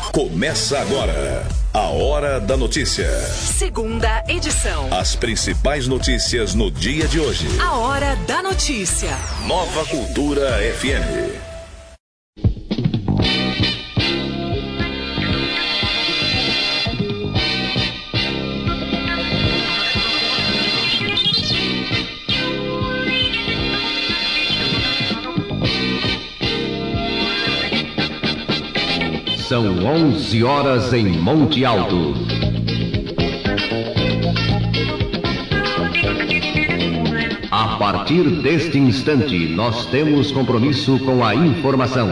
Começa agora a Hora da Notícia. Segunda edição. As principais notícias no dia de hoje. A Hora da Notícia. Nova Cultura FM. São 11 horas em Monte Alto. A partir deste instante, nós temos compromisso com a informação.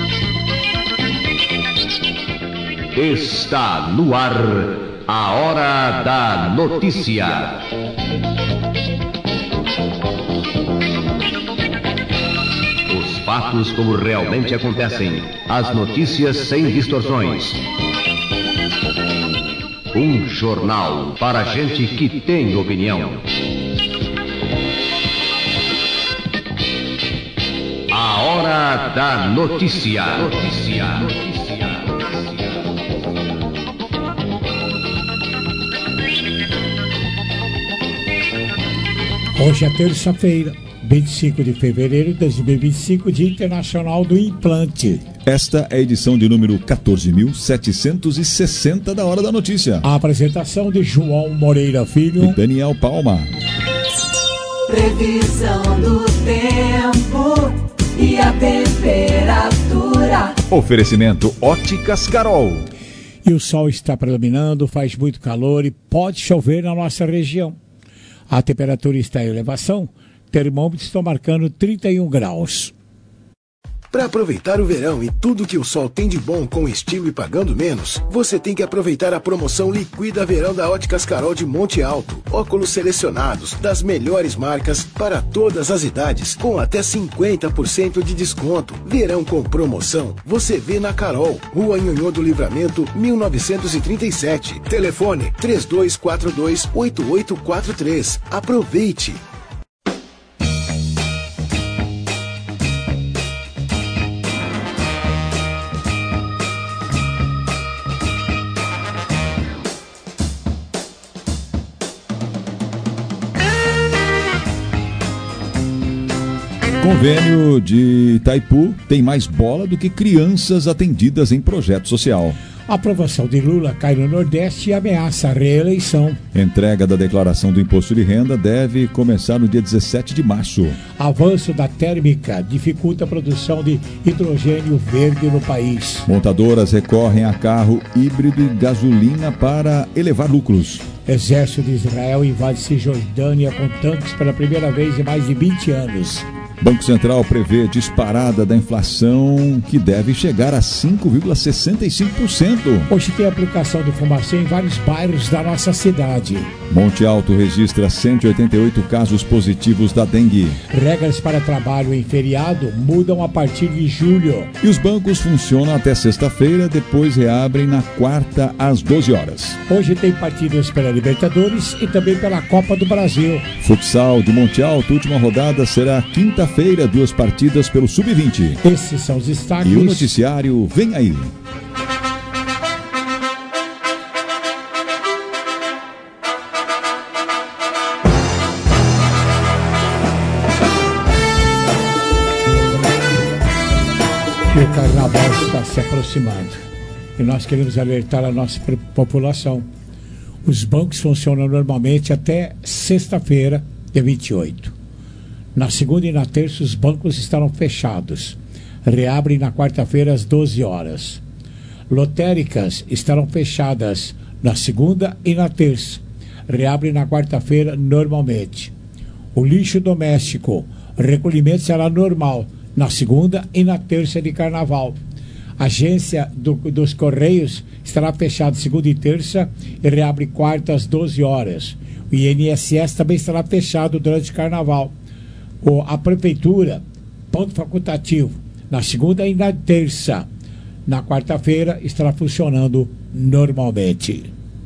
Está no ar a Hora da Notícia. Fatos como realmente acontecem. As notícias sem distorções. Um jornal para gente que tem opinião. A Hora da Notícia. Hoje é terça-feira, 25 de fevereiro de 2025, Dia Internacional do Implante. Esta é a edição de número 14.760 da Hora da Notícia. A apresentação de João Moreira Filho e Daniel Palma. Previsão do tempo e a temperatura. Oferecimento Óticas Carol. E o sol está predominando, faz muito calor e pode chover na nossa região. A temperatura está em elevação. Termômetros estão marcando 31 graus. Para aproveitar o verão e tudo que o sol tem de bom com estilo e pagando menos, você tem que aproveitar a promoção Liquida Verão da Óticas Carol de Monte Alto. Óculos selecionados das melhores marcas para todas as idades, com até 50% de desconto. Verão com promoção, você vê na Carol, Rua Nhonhô do Livramento, 1937. Telefone 3242-8843. Aproveite! Convênio de Itaipu tem mais bola do que crianças atendidas em projeto social. A aprovação de Lula cai no Nordeste e ameaça a reeleição. Entrega da declaração do imposto de renda deve começar no dia 17 de março. Avanço da térmica dificulta a produção de hidrogênio verde no país. Montadoras recorrem a carro híbrido e gasolina para elevar lucros. Exército de Israel invade Cisjordânia com tanques pela primeira vez em mais de 20 anos. Banco Central prevê disparada da inflação que deve chegar a 5,65%. Hoje tem aplicação de fumaça em vários bairros da nossa cidade. Monte Alto registra 188 casos positivos da dengue. Regras para trabalho em feriado mudam a partir de julho. E os bancos funcionam até sexta-feira, depois reabrem na quarta às 12 horas. Hoje tem partidas pela Libertadores e também pela Copa do Brasil. Futsal de Monte Alto, última rodada será quinta-feira, 2 partidas pelo Sub-20. Esses são os destaques. E o noticiário vem aí. E o carnaval está se aproximando. E nós queremos alertar a nossa população. Os bancos funcionam normalmente até sexta-feira, dia 28. Na segunda e na terça, os bancos estarão fechados. Reabrem na quarta-feira às 12 horas. Lotéricas estarão fechadas na segunda e na terça. Reabrem na quarta-feira normalmente. O lixo doméstico, recolhimento será normal na segunda e na terça de carnaval. A agência dos Correios estará fechada segunda e terça e reabre quarta às 12 horas. O INSS também estará fechado durante o carnaval. A prefeitura, ponto facultativo, na segunda e na terça. Na quarta-feira estará funcionando normalmente.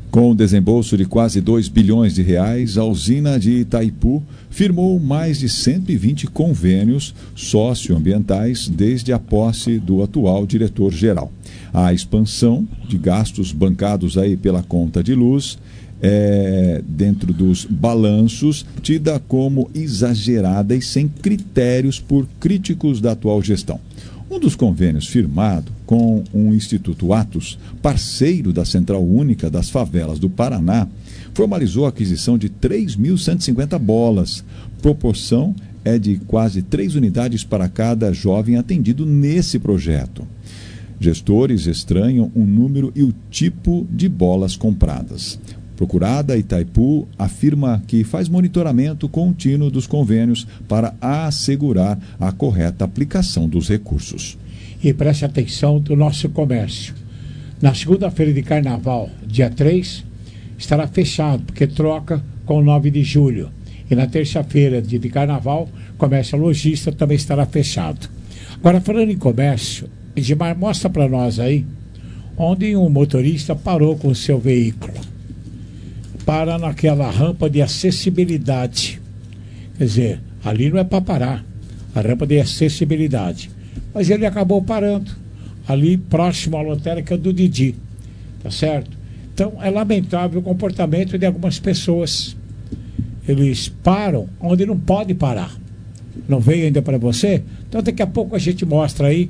Com o desembolso de quase 2 bilhões de reais, a usina de Itaipu firmou mais de 120 convênios socioambientais desde a posse do atual diretor-geral. A expansão de gastos bancados aí pela conta de luz dentro dos balanços, tida como exagerada e sem critérios por críticos da atual gestão. Um dos convênios firmado com o Instituto Atos, parceiro da Central Única das Favelas do Paraná, formalizou a aquisição de 3.150 bolas. Proporção é de quase 3 unidades para cada jovem atendido nesse projeto. Gestores estranham o número e o tipo de bolas compradas. Procurada, Itaipu afirma que faz monitoramento contínuo dos convênios para assegurar a correta aplicação dos recursos. E preste atenção do nosso comércio. Na segunda-feira de carnaval, dia 3, estará fechado, porque troca com o 9 de julho. E na terça-feira de carnaval, o comércio lojista também estará fechado. Agora, falando em comércio, Edmar, mostra para nós aí onde um motorista parou com o seu veículo. Para naquela rampa de acessibilidade. Quer dizer, ali não é para parar, a rampa de acessibilidade. Mas ele acabou parando ali próximo à lotérica do Didi, tá certo? Então é lamentável o comportamento de algumas pessoas. Eles param onde não pode parar. Não veio ainda para você? Então daqui a pouco a gente mostra aí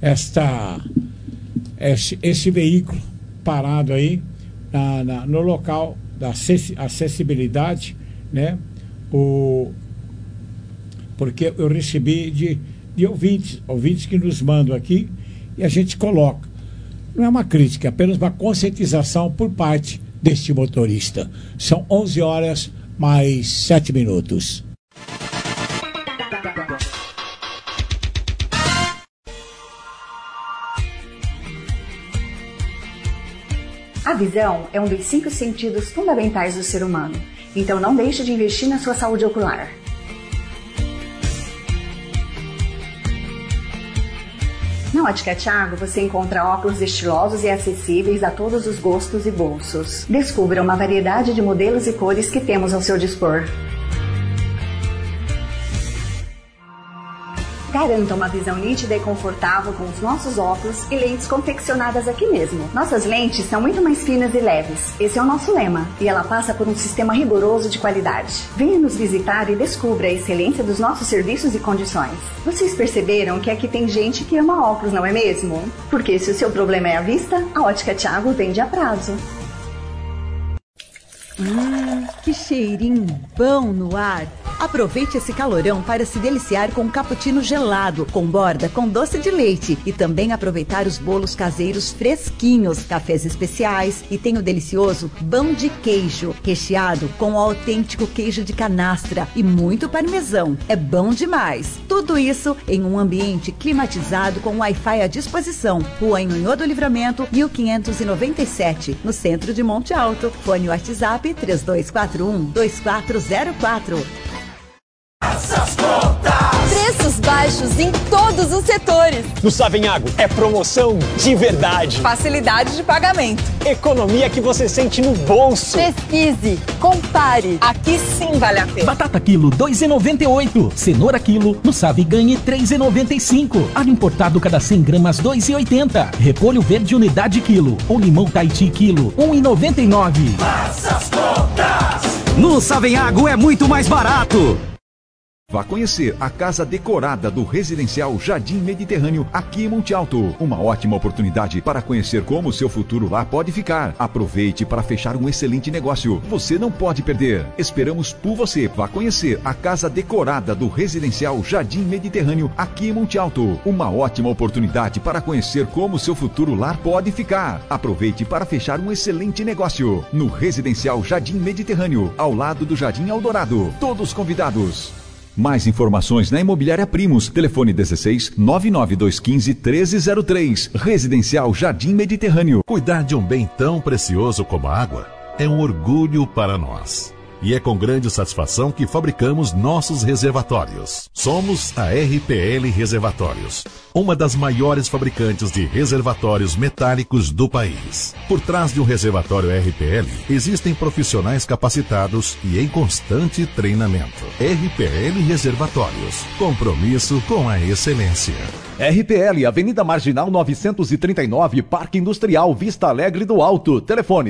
esse veículo parado aí no local da acessibilidade, né? Porque eu recebi de ouvintes que nos mandam aqui e a gente coloca. Não é uma crítica, é apenas uma conscientização por parte deste motorista. São 11 horas mais 7 minutos. A visão é um dos 5 sentidos fundamentais do ser humano, então não deixe de investir na sua saúde ocular. Na Ótica Thiago você encontra óculos estilosos e acessíveis a todos os gostos e bolsos. Descubra uma variedade de modelos e cores que temos ao seu dispor. Garanta uma visão nítida e confortável com os nossos óculos e lentes confeccionadas aqui mesmo. Nossas lentes são muito mais finas e leves. Esse é o nosso lema. E ela passa por um sistema rigoroso de qualidade. Venha nos visitar e descubra a excelência dos nossos serviços e condições. Vocês perceberam que aqui tem gente que ama óculos, não é mesmo? Porque se o seu problema é a vista, a Ótica Thiago vende a prazo. Que cheirinho bom no ar! Aproveite esse calorão para se deliciar com um cappuccino gelado, com borda com doce de leite e também aproveitar os bolos caseiros fresquinhos, cafés especiais e tem o delicioso pão de queijo, recheado com o autêntico queijo de canastra e muito parmesão. É bom demais! Tudo isso em um ambiente climatizado com Wi-Fi à disposição. Rua Nhonhô do Livramento, 1597, no centro de Monte Alto. Fone WhatsApp 3241-2404. Preços baixos em todos os setores. No Savenhago é promoção de verdade. Facilidade de pagamento. Economia que você sente no bolso. Pesquise, compare. Aqui sim vale a pena. Batata quilo 2,98. Cenoura quilo no Save ganhe 3,95. Alho importado cada 100 gramas 2,80. Repolho verde unidade quilo. Ou limão Tahiti quilo 1,99. Faça as contas. No Savenhago é muito mais barato. Vá conhecer a casa decorada do Residencial Jardim Mediterrâneo, aqui em Monte Alto. Uma ótima oportunidade para conhecer como o seu futuro lá pode ficar. Aproveite para fechar um excelente negócio. Você não pode perder. Esperamos por você. Vá conhecer a casa decorada do Residencial Jardim Mediterrâneo, aqui em Monte Alto. Uma ótima oportunidade para conhecer como o seu futuro lá pode ficar. Aproveite para fechar um excelente negócio. No Residencial Jardim Mediterrâneo, ao lado do Jardim Eldorado. Todos convidados. Mais informações na Imobiliária Primos. Telefone 16 99215 1303. Residencial Jardim Mediterrâneo. Cuidar de um bem tão precioso como a água é um orgulho para nós. e é com grande satisfação que fabricamos nossos reservatórios. Somos a RPL Reservatórios, uma das maiores fabricantes de reservatórios metálicos do país. Por trás de um reservatório RPL, existem profissionais capacitados e em constante treinamento. RPL Reservatórios, compromisso com a excelência. RPL, Avenida Marginal 939, Parque Industrial Vista Alegre do Alto. Telefone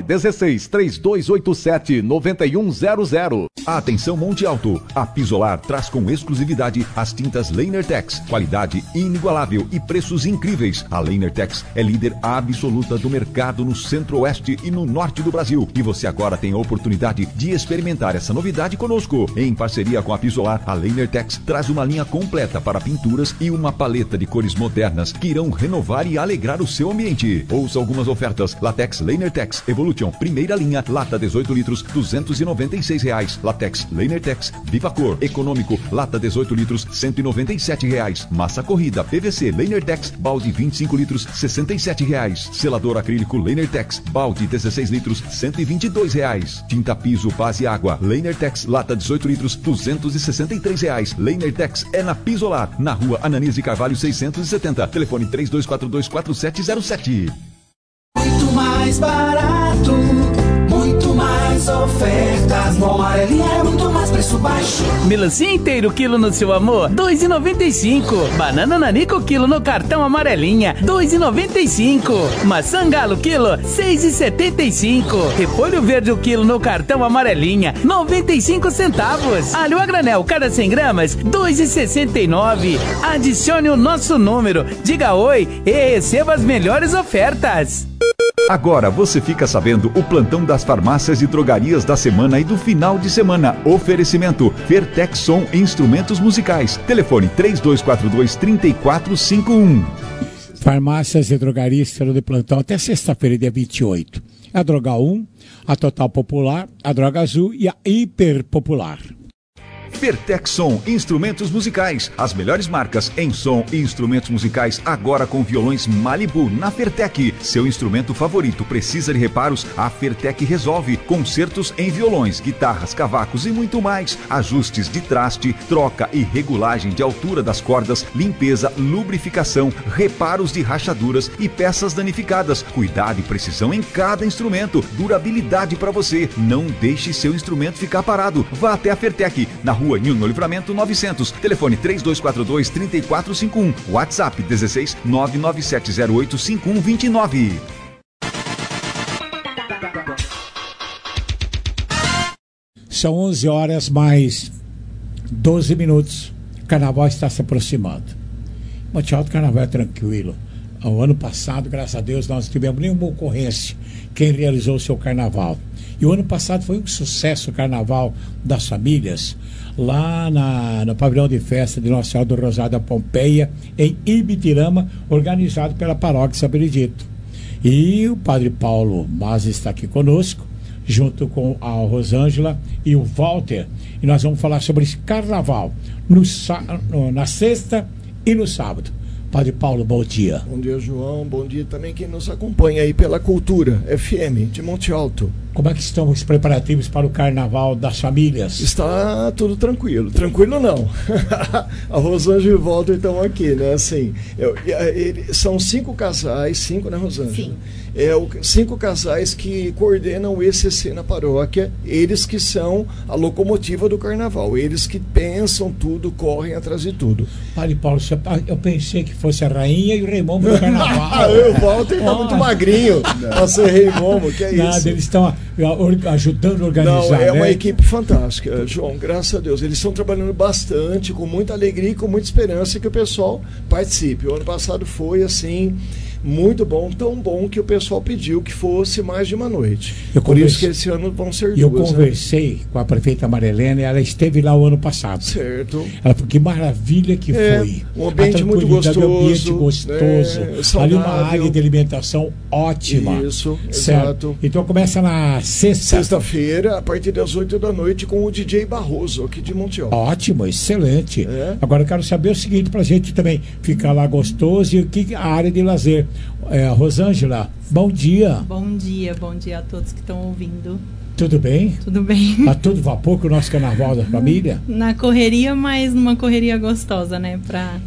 16-3287-9100. Atenção Monte Alto, a Pisolar traz com exclusividade as tintas Lainertex, qualidade inigualável e preços incríveis. A Lainertex é líder absoluta do mercado no centro-oeste e no norte do Brasil. E você agora tem a oportunidade de experimentar essa novidade conosco. Em parceria com a Pisolar, a Lainertex traz uma linha completa para pinturas e uma paleta de cores modernas que irão renovar e alegrar o seu ambiente. Ouça algumas ofertas. Latex Lainertex Evolution, primeira linha, lata 18 litros, R$296. Latex Lainertex Vivacor, econômico, lata 18 litros, R$197. Massa corrida PVC Lainertex, balde 25 litros, R$67. Selador acrílico Lainertex, balde 16 litros, R$122. Tinta piso base água Lainertex, lata 18 litros, R$263. Lainertex é na Pisolar, na rua Ananias de Carvalho 670, telefone 32424707. Muito mais barato, muito mais ofertas. No Amarelinha é muito mais preço baixo. Melancia inteiro quilo no seu amor, R$2,95. Banana nanico quilo no cartão Amarelinha, R$2,95. Maçã galo quilo, R$6,75. Repolho verde o quilo no cartão Amarelinha, 95 centavos. Alho a granel cada 100 gramas, R$2,69. Adicione o nosso número, diga oi e receba as melhores ofertas. Agora você fica sabendo o plantão das farmácias e drogarias da semana e do final de semana. Oferecimento Fertexson Instrumentos Musicais. Telefone 3242-3451. Farmácias e drogarias estarão de plantão até sexta-feira, dia 28. A Droga 1, a Total Popular, a Droga Azul e a Hiper Popular. Fertexson Instrumentos Musicais, as melhores marcas em som e instrumentos musicais, agora com violões Malibu na Fertec. Seu instrumento favorito precisa de reparos? A Fertec resolve. Concertos em violões, guitarras, cavacos e muito mais. Ajustes de traste, troca e regulagem de altura das cordas, limpeza, lubrificação, reparos de rachaduras e peças danificadas. Cuidado e precisão em cada instrumento. Durabilidade para você. Não deixe seu instrumento ficar parado. Vá até a Fertec, na Rua Nilno Livramento 900, telefone 3242-3451, WhatsApp 16 997085129. São 11 horas mais 12 minutos. O carnaval está se aproximando. Monte Alto, o carnaval é tranquilo. O ano passado, graças a Deus, nós não tivemos nenhuma ocorrência quem realizou o seu carnaval. E o ano passado foi um sucesso o carnaval das famílias, lá no pavilhão de festa de Nossa Senhora do Rosário da Pompeia, em Ibitirama, organizado pela Paróquia São Benedito. E o Padre Paulo Mas está aqui conosco, junto com a Rosângela e o Walter, e nós vamos falar sobre esse carnaval na sexta e no sábado. Padre Paulo, bom dia. Bom dia, João. Bom dia também quem nos acompanha aí pela Cultura FM de Monte Alto. Como é que estão os preparativos para o carnaval das famílias? Está tudo tranquilo. Tranquilo não. A Rosângela e o Walter estão aqui, né? Assim, são 5 casais, 5, né, Rosângela? Sim. 5 casais que coordenam o ECC na paróquia, eles que são a locomotiva do carnaval, eles que pensam tudo, correm atrás de tudo. Padre Paulo, eu pensei que fosse a rainha e o rei Momo do carnaval. O Walter está muito magrinho para ser rei Momo, que é nada, isso? Eles estão ajudando a organizar. Não, é uma né? equipe fantástica, João, graças a Deus. Eles estão trabalhando bastante, com muita alegria e com muita esperança que o pessoal participe. O ano passado foi assim, muito bom, tão bom que o pessoal pediu que fosse mais de uma noite. Por isso que esse ano vão ser 2. Eu conversei com a prefeita Marilena e ela esteve lá o ano passado. Certo. Ela falou que maravilha que foi. Um ambiente muito gostoso. Um ambiente gostoso. Ali uma área de alimentação ótima. Isso, certo. Exato. Então começa na sexta-feira, a partir das 8 da noite, com o DJ Barroso, aqui de Monte Alto. Ótimo, excelente. Agora eu quero saber o seguinte, pra gente também ficar lá gostoso, e o que a área de lazer. Rosângela, bom dia. Bom dia a todos que estão ouvindo. Tudo bem? Tudo bem. A todo vapor com o nosso carnaval da família? Na correria, mas numa correria gostosa, né?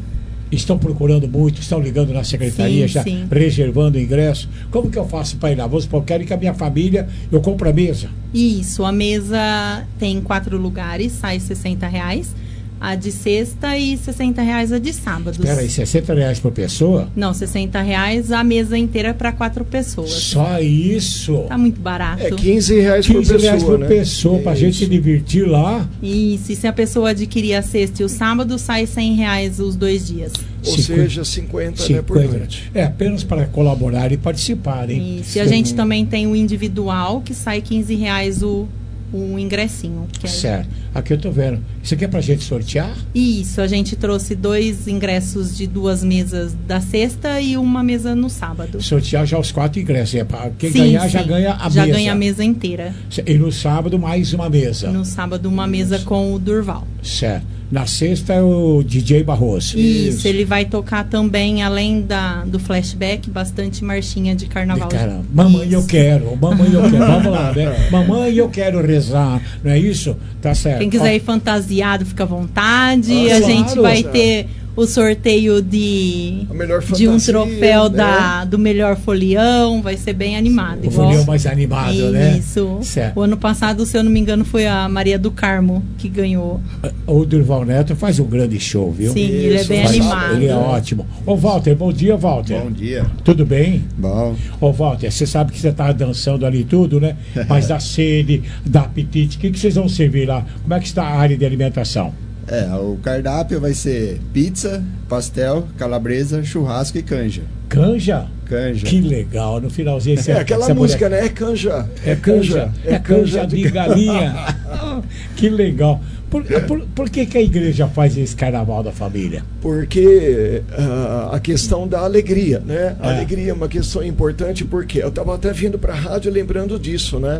Estão procurando muito, estão ligando na secretaria, sim. reservando ingresso. Como que eu faço para ir lá? Eu quero que a minha família, eu compro a mesa. Isso, a mesa tem 4 lugares, sai R$60. A de sexta e R$60 a de sábado. Espera aí, R$60 por pessoa? Não, R$60 a mesa inteira para 4 pessoas. Só isso? Tá muito barato. É R$15 por pessoa, R$15 por né? pessoa, pra gente se divertir lá. Isso, e se a pessoa adquirir a sexta e o sábado, sai R$100 os 2 dias. Ou seja, 50, né, por noite. É apenas para colaborar e participar, hein? Isso, e a gente também tem o individual, que sai R$15 o ingressinho. Certo. Aqui eu tô vendo. Isso aqui é pra gente sortear? Isso, a gente trouxe 2 ingressos de 2 mesas da sexta e uma mesa no sábado. Sortear já os 4 ingressos. Quem ganhar já ganha a mesa. Já ganha a mesa inteira. E no sábado mais uma mesa. No sábado uma mesa com o Durval. Certo. Na sexta é o DJ Barroso. Isso, ele vai tocar também, além do flashback, bastante marchinha de carnaval. Caramba. Mamãe, eu quero. Mamãe, eu quero. Vamos lá, né? Mamãe, eu quero rezar. Não é isso? Tá certo. Quem quiser ir fantasiado, fica à vontade. A gente vai ter o sorteio de um troféu, né? Do melhor folião. Vai ser bem animado. O folião mais animado, né? Isso. O ano passado, se eu não me engano, foi a Maria do Carmo que ganhou. O Durval Neto faz um grande show, viu? Sim, ele é bem animado. Ele é ótimo. Ô, Walter, bom dia, Walter. Bom dia. Tudo bem? Bom. Ô, Walter, você sabe que você tá dançando ali tudo, né? Mas dá sede, dá apetite. O que vocês vão servir lá? Como é que está a área de alimentação? O cardápio vai ser pizza, pastel, calabresa, churrasco e canja. Canja? Canja. Que legal, no finalzinho você... aquela música, né? É canja. É canja. É canja de galinha. Que legal. Por que a igreja faz esse carnaval da família? Porque a questão da alegria, né? A alegria é uma questão importante, porque eu estava até vindo para a rádio lembrando disso, né?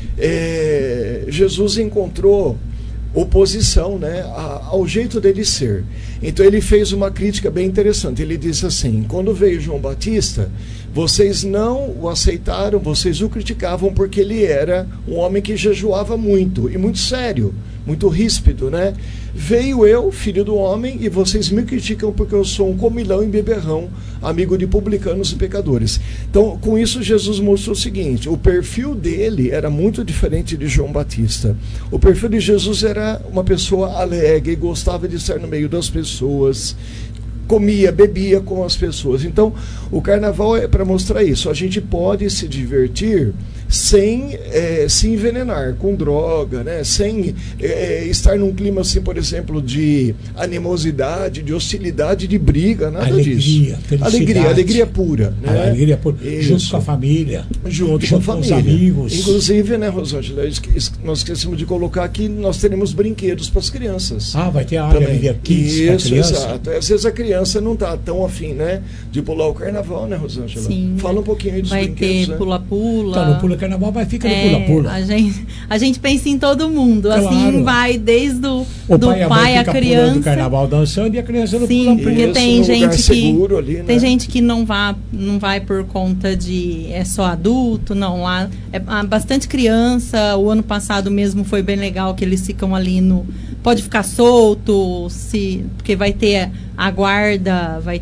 Jesus encontrou oposição, né, ao jeito dele ser. Então ele fez uma crítica bem interessante. Ele disse assim: quando veio João Batista, vocês não o aceitaram, vocês o criticavam porque ele era um homem que jejuava muito e muito sério, muito ríspido, né? Veio eu, filho do homem, e vocês me criticam porque eu sou um comilão e beberrão, amigo de publicanos e pecadores. Então, com isso, Jesus mostrou o seguinte: o perfil dele era muito diferente de João Batista. O perfil de Jesus era uma pessoa alegre, gostava de estar no meio das pessoas, comia, bebia com as pessoas. Então, o carnaval é para mostrar isso. A gente pode se divertir sem se envenenar com droga, né? Sem estar num clima assim, por exemplo, de animosidade, de hostilidade, de briga, nada disso. Alegria pura, né? Alegria pura, junto com a família, junto com a família, os amigos. Inclusive, né, Rosângela, nós esquecemos de colocar que nós teremos brinquedos para as crianças. Vai ter a área kids para criança. Exato. Às vezes a criança não está tão afim, né, de pular o carnaval, né, Rosângela? Sim. Fala um pouquinho aí dos brinquedos. Vai ter pula-pula. Tá no pula-carnaval, vai ficar no pula-pula. A gente pensa em todo mundo. Claro. Assim, vai desde do pai à criança. Do carnaval dançando e a criança no pula-pula. Sim, porque tem gente que ali, né? tem gente que não vai por conta de é só adulto, não. Lá é bastante criança. O ano passado mesmo foi bem legal que eles ficam ali no... Pode ficar solto, porque vai ter a guarda, vai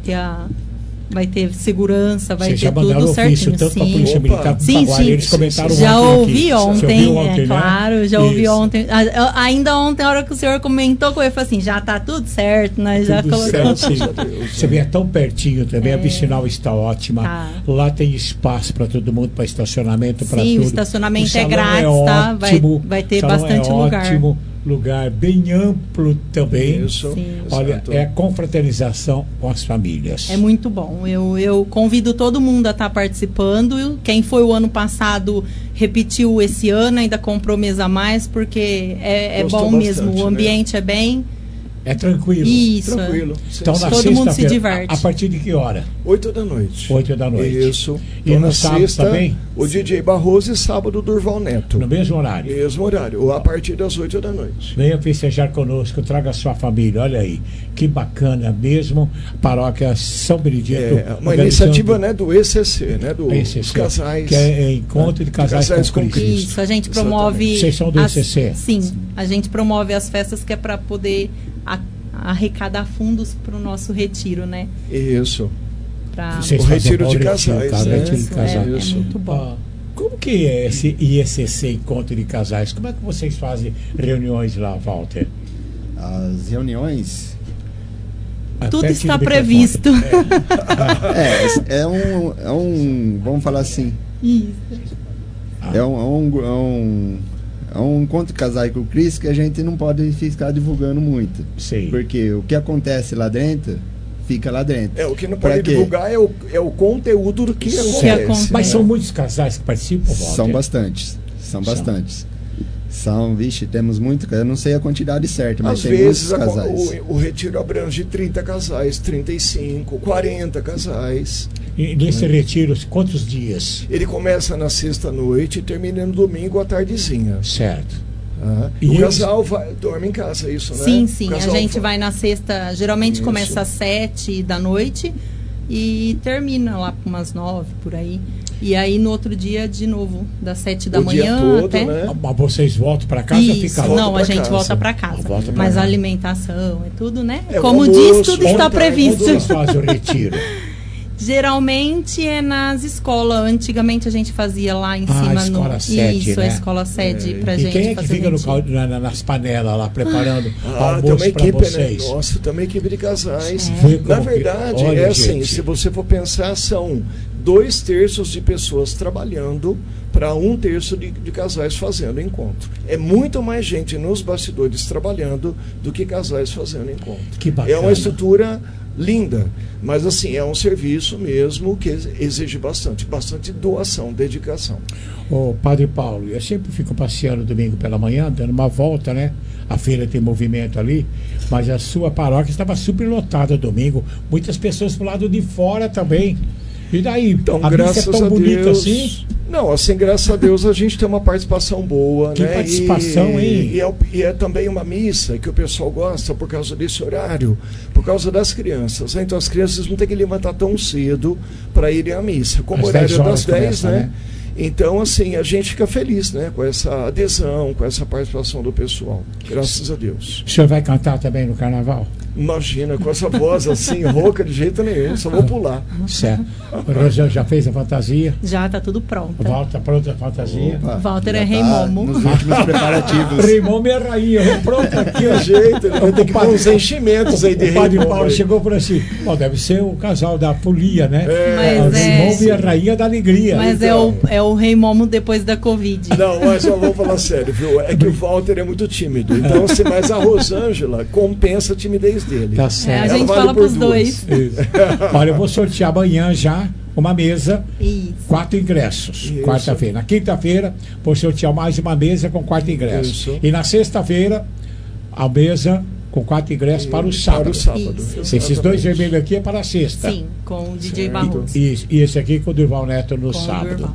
ter segurança, vai ter tudo certinho. Tanto para a Polícia Militar como para a Guarda, eles comentaram já ouvi ontem, né? Claro, já ouvi ontem. Ainda ontem, a hora que o senhor comentou, eu falei assim, já está tudo certo, nós já colocamos. Você vê, é tão pertinho também, a vicinal está ótima. Lá tem espaço para todo mundo, para estacionamento, para tudo. Sim, o estacionamento é grátis, tá? Vai ter bastante lugar. Ótimo. Lugar bem amplo também. Isso. Sim. Olha, é confraternização com as famílias. É muito bom. Eu convido todo mundo a estar participando. Quem foi o ano passado repetiu esse ano, ainda comprou mesa a mais, porque é bom bastante, mesmo. O ambiente, né? É tranquilo. Isso. Tranquilo. Então, na todo mundo se sexta-feira, diverte. A partir de que hora? 8 da noite. 8 da noite. Isso. E Então, no na sábado sexta, também? o DJ Barroso e sábado Durval Neto. No mesmo horário? Mesmo horário, a partir das 8 da noite. Venha festejar conosco, traga a sua família, olha aí, que bacana mesmo, paróquia São Benedito. É uma iniciativa, né, do ECC, né, dos casais. Que é Encontro de Casais com Cristo. Isso, a gente promove... Vocês são do ECC? Sim, a gente promove as festas que é para poder arrecadar fundos para o nosso retiro, né? Isso. O retiro de casais. Retiro de casais. É muito bom. Como que é esse IECC, Encontro de Casais? Como é que vocês fazem reuniões lá, Walter? As reuniões... Tudo está previsto. É um... Vamos falar assim. Isso. É um encontro de casais com Cristo que a gente não pode ficar divulgando muito. Sim. Porque o que acontece lá dentro, fica lá dentro. O que não pode divulgar é o conteúdo do que acontece. Mas são muitos casais que participam, Walter? São bastantes. Temos muito, eu não sei a quantidade certa, mas às tem vezes muitos casais. O retiro abrange 30 casais, 35, 40 casais. E nesse retiro, quantos dias? Ele começa na sexta-noite e termina no domingo à tardezinha. Certo. E o casal dorme em casa, isso, né? Sim. A gente vai na sexta, geralmente começa às 7 da noite e termina lá por umas 9 por aí. E aí no outro dia, de novo, das 7 da manhã todo, até. Né? Mas vocês voltam para casa ou ficam lá? Não, a gente volta para casa. Mas a alimentação é tudo, né? Como almoço, diz, tudo está previsto. Onde vocês fazem o retiro? Geralmente é nas escolas. Antigamente a gente fazia lá em cima a escola sede, né? a escola sede pra gente. E quem é que fica nas panelas lá preparando almoço para vocês? Né? Nossa, também equipe de casais. É. Na verdade, olha, assim, se você for pensar, são 2/3 de pessoas trabalhando para 1/3 de casais fazendo encontro. É muito mais gente nos bastidores trabalhando do que casais fazendo encontro. Que bacana. É uma estrutura linda, mas assim, é um serviço mesmo que exige bastante doação, dedicação. Ô, Padre Paulo, eu sempre fico passeando domingo pela manhã, dando uma volta, né? A feira tem movimento ali, mas a sua paróquia estava super lotada domingo, muitas pessoas pro lado de fora também. E daí, então, a graças missa é tão bonita Deus, assim? Não, assim, graças a Deus a gente tem uma participação boa, que né? participação, hein? E é também uma missa que o pessoal gosta por causa desse horário, por causa das crianças. Então as crianças não têm que levantar tão cedo para irem à missa. Como o horário é das 10, né? Então, assim, a gente fica feliz, né? Com essa adesão, com essa participação do pessoal. Graças a Deus. O senhor vai cantar também no carnaval? Imagina, com essa voz assim, rouca de jeito nenhum, só vou pular. Certo. O Rosão já fez a fantasia? Já, tá tudo pronto. Walter, pronta a fantasia? Opa, Walter é Rei Momo. Nos últimos preparativos. Rei Momo é a rainha, pronto aqui. Que jeito, ele vai ter que pôr uns enchimentos aí de Rei Momo. O Padre Momo Paulo aí. chegou por assim, deve ser o casal da folia, né? Mas Rei Momo e a rainha da alegria. Mas então, é o Rei Momo depois da Covid. Não, mas eu vou falar sério, viu? É que o Walter é muito tímido. Então, assim, mas a Rosângela compensa a timidez dele. Tá certo. A gente fala pros dois. Olha, eu vou sortear amanhã já uma mesa, Isso. 4 ingressos. Isso. Quarta-feira. Na quinta-feira, vou sortear mais uma mesa com 4 ingressos. Isso. E na sexta-feira, a mesa com 4 ingressos para o sábado. Esses 2 vermelhos aqui é para a sexta. Sim, com o DJ Barroso. E esse aqui com o Durval Neto no sábado.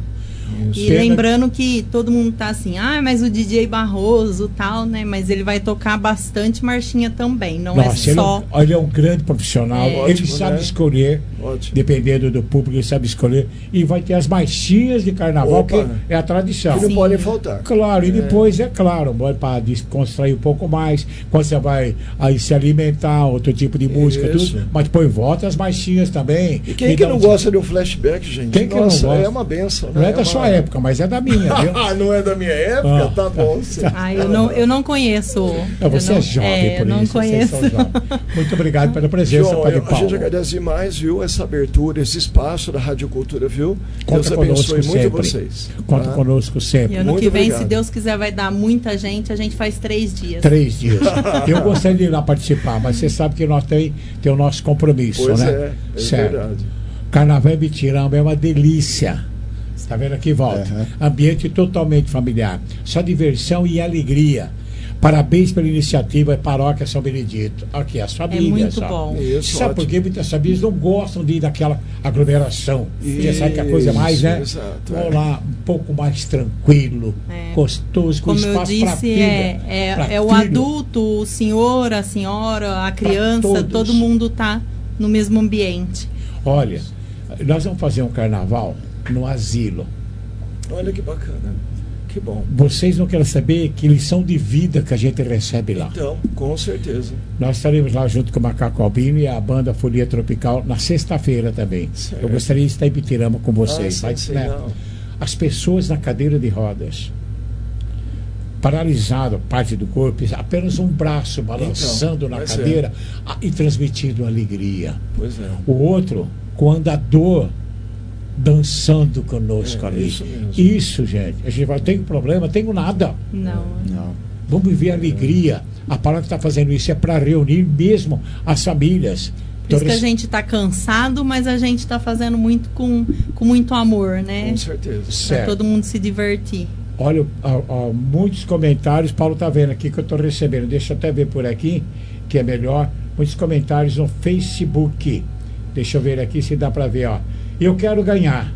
E lembrando que todo mundo tá assim, mas o DJ Barroso tal, né? Mas ele vai tocar bastante marchinha também, não é só... Ele é um grande profissional, ele sabe escolher, dependendo do público, ele sabe escolher. E vai ter as marchinhas de carnaval, que é a tradição. Que não podem faltar. Claro, e depois, é claro, para descontrair um pouco mais, quando você vai aí se alimentar, outro tipo de música, tudo, mas depois volta as marchinhas também. E quem que não gosta de um flashback, gente? Quem que não gosta? É uma benção, né? Não é da sua época, mas é da minha, viu? Não é da minha época? Tá bom. Eu não conheço. Você é jovem, por não isso. conheço. Muito obrigado pela presença, João, Padre Paulo. A gente agradece demais, viu, essa abertura, esse espaço da Rádio Cultura, viu? Conta Deus abençoe muito sempre. vocês. Conta conosco sempre. E ano muito que vem, obrigado. se Deus quiser, vai dar muita gente. A gente faz 3 dias. 3 dias. Eu gostaria de ir lá participar, mas você sabe que nós tem o nosso compromisso, Pois né? é certo. verdade. Carnaval em Bitirama é uma delícia. Está vendo aqui, Walter? Ambiente totalmente familiar. Só diversão e alegria. Parabéns pela iniciativa Paróquia São Benedito. Aqui, as famílias. É muito bom. Isso, sabe por quê? Muitas famílias não gostam de ir naquela aglomeração. Você sabe que a coisa é mais, né? Exato, vamos lá, um pouco mais tranquilo, gostoso, com como espaço eu para disse, filha. é o adulto, o senhor, a senhora, a criança, todo mundo está no mesmo ambiente. Olha, nós vamos fazer um carnaval no asilo. Olha que bacana. Que bom. Vocês não querem saber que lição de vida que a gente recebe lá. Então, com certeza. Nós estaremos lá junto com o Macaco Albino e a banda Folia Tropical na sexta-feira também. Certo. Eu gostaria de estar em Bitirama com vocês. Né? As pessoas na cadeira de rodas, paralisado parte do corpo, apenas um braço balançando na cadeira e transmitindo alegria. Pois é. O outro com andador dançando conosco ali. Isso, gente. A gente vai, tenho problema, tenho nada. Não. Vamos viver alegria. A palavra que está fazendo isso é para reunir mesmo as famílias. Por isso que a gente está cansado, mas a gente está fazendo muito com muito amor, né? Com certeza. Para todo mundo se divertir. Olha, muitos comentários, Paulo está vendo aqui que eu estou recebendo. Deixa eu até ver por aqui, que é melhor. Muitos comentários no Facebook. Deixa eu ver aqui se dá para ver, ó. Eu quero ganhar.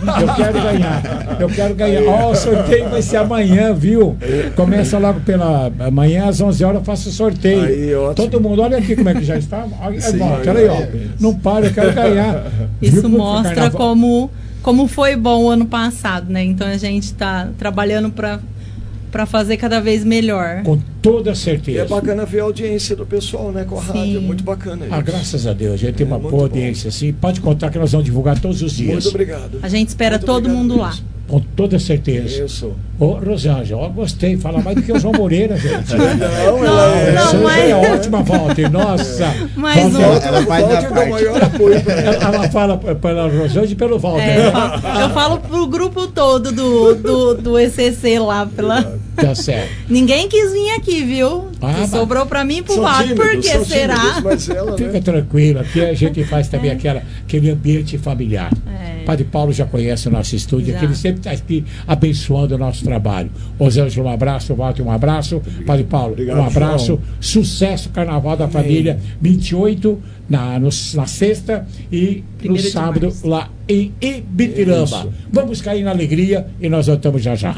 Eu quero ganhar. Ó, o sorteio vai ser amanhã, viu? Começa logo amanhã às 11 horas eu faço o sorteio. Aí, todo mundo, olha aqui como é que já está. Peraí, ó. Não para, eu quero ganhar. Isso mostra como foi bom o ano passado, né? Então a gente está trabalhando para fazer cada vez melhor. Com toda certeza. E é bacana ver a audiência do pessoal, né? Com a rádio, é muito bacana isso. Graças a Deus, a gente tem uma boa audiência, assim. Pode contar que nós vamos divulgar todos os dias. Muito obrigado. A gente espera todo mundo lá. Com toda certeza. Isso. Ô, Rosângela, gostei. Fala mais do que o João Moreira, gente. Não, é ótima, Walter. Nossa. Mas ela faz a parte. Ela fala pela Rosângela e pelo Walter. Eu falo pro grupo todo do ECC lá. Tá certo. Ninguém quis vir aqui, viu? Sobrou pra mim e pro Walter. Por que será? Fica tranquilo. Aqui a gente faz também aquele ambiente familiar. Padre Paulo já conhece o nosso estúdio, aqui ele sempre está aqui abençoando o nosso trabalho. Rosângela, um abraço, Walter, um abraço. Padre Paulo, obrigado, um abraço. João. Sucesso, Carnaval da Família, 28 na sexta e no sábado lá em Ibitirama. Vamos cair na alegria e nós voltamos já já.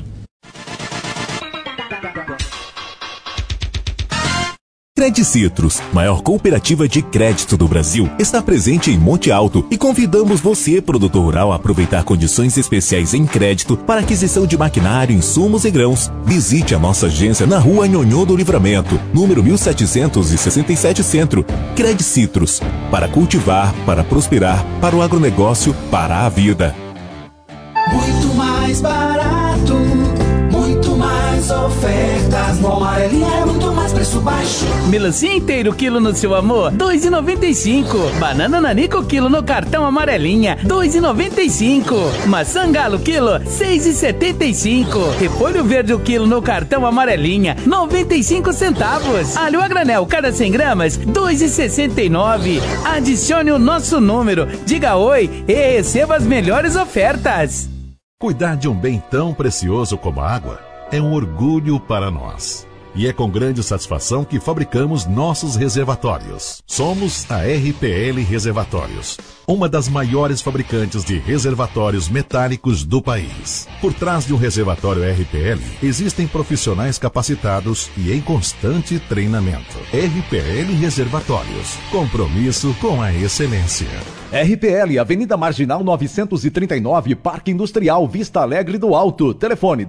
Credicitrus, maior cooperativa de crédito do Brasil, está presente em Monte Alto e convidamos você, produtor rural, a aproveitar condições especiais em crédito para aquisição de maquinário, insumos e grãos. Visite a nossa agência na Rua Nhonhô do Livramento, número 1767 Centro. Credicitrus, para cultivar, para prosperar, para o agronegócio, para a vida. Muito mais barato, muito mais ofertas. No Amarelinha é muito mais preço baixo. Melancia inteiro quilo no seu amor, 2,95. Banana nanico quilo no cartão Amarelinha, 2,95. Maçã galo quilo, 6,75. Repolho verde o quilo no cartão Amarelinha, 95 centavos. Alho a granel cada 100 gramas, 2,69. Adicione o nosso número, diga oi e receba as melhores ofertas. Cuidar de um bem tão precioso como a água é um orgulho para nós. E é com grande satisfação que fabricamos nossos reservatórios. Somos a RPL Reservatórios, uma das maiores fabricantes de reservatórios metálicos do país. Por trás de um reservatório RPL, existem profissionais capacitados e em constante treinamento. RPL Reservatórios, compromisso com a excelência. RPL, Avenida Marginal 939, Parque Industrial Vista Alegre do Alto. Telefone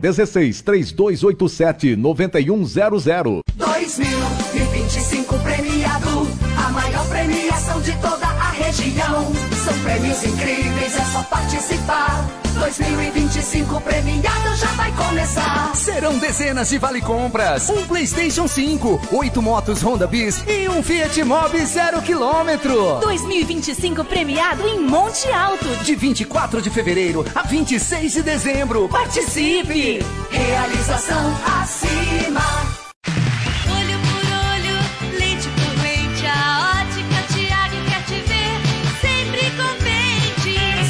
16-3287-9100. 2025 premiado, a maior premiação de toda a região. São prêmios incríveis, é só participar. 2025 premiado já vai começar. Serão dezenas de vale-compras, um PlayStation 5, 8 motos Honda Bis e um Fiat Mobi 0 km. 2025 premiado em Monte Alto. De 24 de fevereiro a 26 de dezembro. Participe! Realização acima. Olho por olho, leite por leite, a Ótica Tiago quer te ver sempre contente. Volta às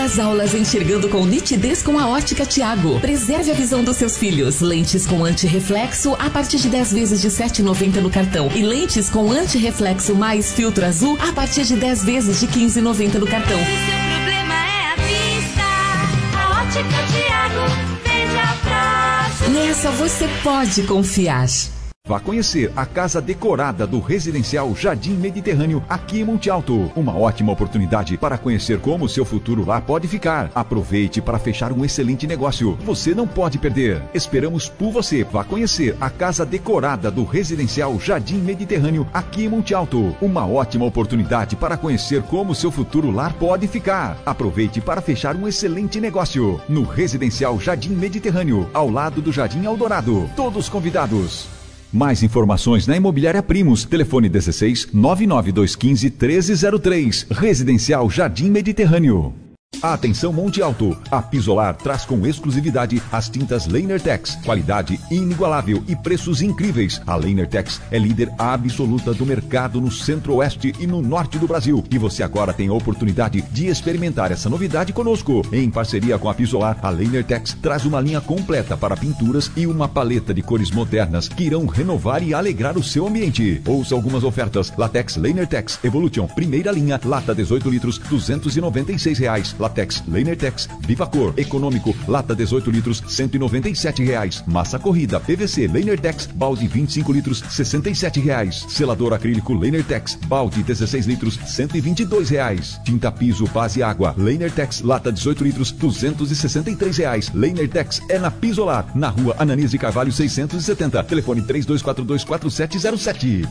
as aulas enxergando com nitidez com a Ótica Thiago. Preserve a visão dos seus filhos. Lentes com antirreflexo a partir de 10 vezes de R$ 7,90 no cartão. E lentes com antirreflexo mais filtro azul a partir de 10 vezes de R$ 15,90 no cartão. Se seu problema é a vista, a Ótica Thiago vende a prazo. Nessa você pode confiar. Vá conhecer a casa decorada do residencial Jardim Mediterrâneo aqui em Monte Alto. Uma ótima oportunidade para conhecer como o seu futuro lá pode ficar. Aproveite para fechar um excelente negócio. Você não pode perder. Esperamos por você. Vá conhecer a casa decorada do residencial Jardim Mediterrâneo aqui em Monte Alto. Uma ótima oportunidade para conhecer como o seu futuro lar pode ficar. Aproveite para fechar um excelente negócio. No residencial Jardim Mediterrâneo, ao lado do Jardim Eldorado. Todos convidados. Mais informações na Imobiliária Primos. Telefone 16 99215 1303. Residencial Jardim Mediterrâneo. Atenção Monte Alto, a Pisolar traz com exclusividade as tintas Lehner-Tex, qualidade inigualável e preços incríveis. A Lehner-Tex é líder absoluta do mercado no centro-oeste e no norte do Brasil. E você agora tem a oportunidade de experimentar essa novidade conosco. Em parceria com a Pisolar, a Lehner-Tex traz uma linha completa para pinturas e uma paleta de cores modernas que irão renovar e alegrar o seu ambiente. Ouça algumas ofertas. Latex Lehner-Tex Evolution, primeira linha, lata 18 litros, R$ 296. Latex Lehner-Tex Vivacor econômico, lata 18 litros, R$ 197. Massa corrida PVC Lehner-Tex balde 25 litros, R$ 67. Selador acrílico Lehner-Tex balde 16 litros, R$ 122. Tinta piso base água Lehner-Tex lata 18 litros, R$ 263. Lehner-Tex é na Pisolar, na rua Ananias de Carvalho 670. Telefone 32424707.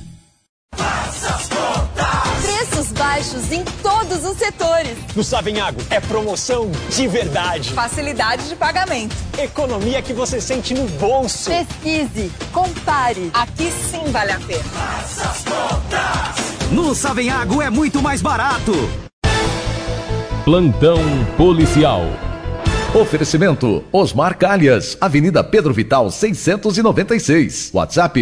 Preços baixos em todos os setores. No Savenhago é promoção de verdade. Facilidade de pagamento. Economia que você sente no bolso. Pesquise, compare. Aqui sim vale a pena. No Savenhago é muito mais barato. Plantão policial. Oferecimento Osmar Calhas, Avenida Pedro Vital 696. WhatsApp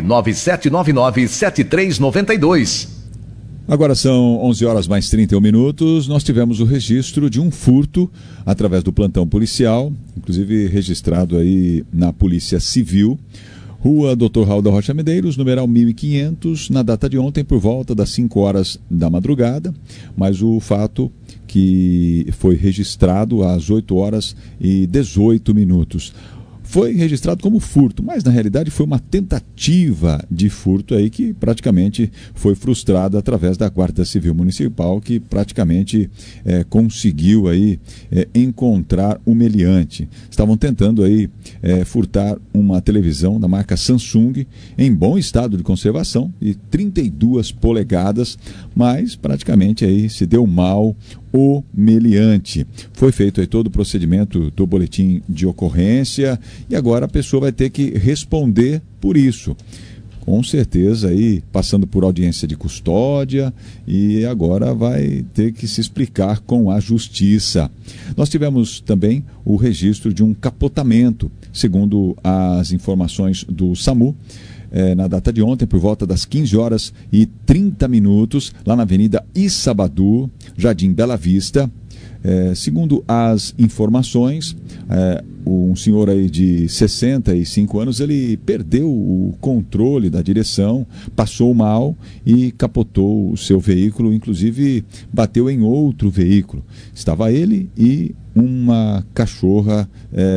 997997392. Agora são 11 horas mais 31 minutos. Nós tivemos o registro de um furto através do plantão policial, inclusive registrado aí na Polícia Civil. Rua Dr. Raul da Rocha Medeiros, numeral 1500, na data de ontem, por volta das 5 horas da madrugada. Mas o fato que foi registrado às 8 horas e 18 minutos. Foi registrado como furto, mas na realidade foi uma tentativa de furto aí que praticamente foi frustrada através da Guarda Civil Municipal, que praticamente conseguiu aí encontrar o meliante. Estavam tentando aí furtar uma televisão da marca Samsung em bom estado de conservação, de 32 polegadas, mas praticamente aí se deu mal o meliante. Foi feito aí todo o procedimento do boletim de ocorrência e agora a pessoa vai ter que responder por isso. Com certeza aí passando por audiência de custódia e agora vai ter que se explicar com a justiça. Nós tivemos também o registro de um capotamento, segundo as informações do SAMU. Na data de ontem, por volta das 15 horas e 30 minutos, lá na Avenida Issabadu, Jardim Bela Vista. Segundo as informações, um senhor aí de 65 anos, ele perdeu o controle da direção, passou mal e capotou o seu veículo, inclusive bateu em outro veículo. Estava ele e uma cachorra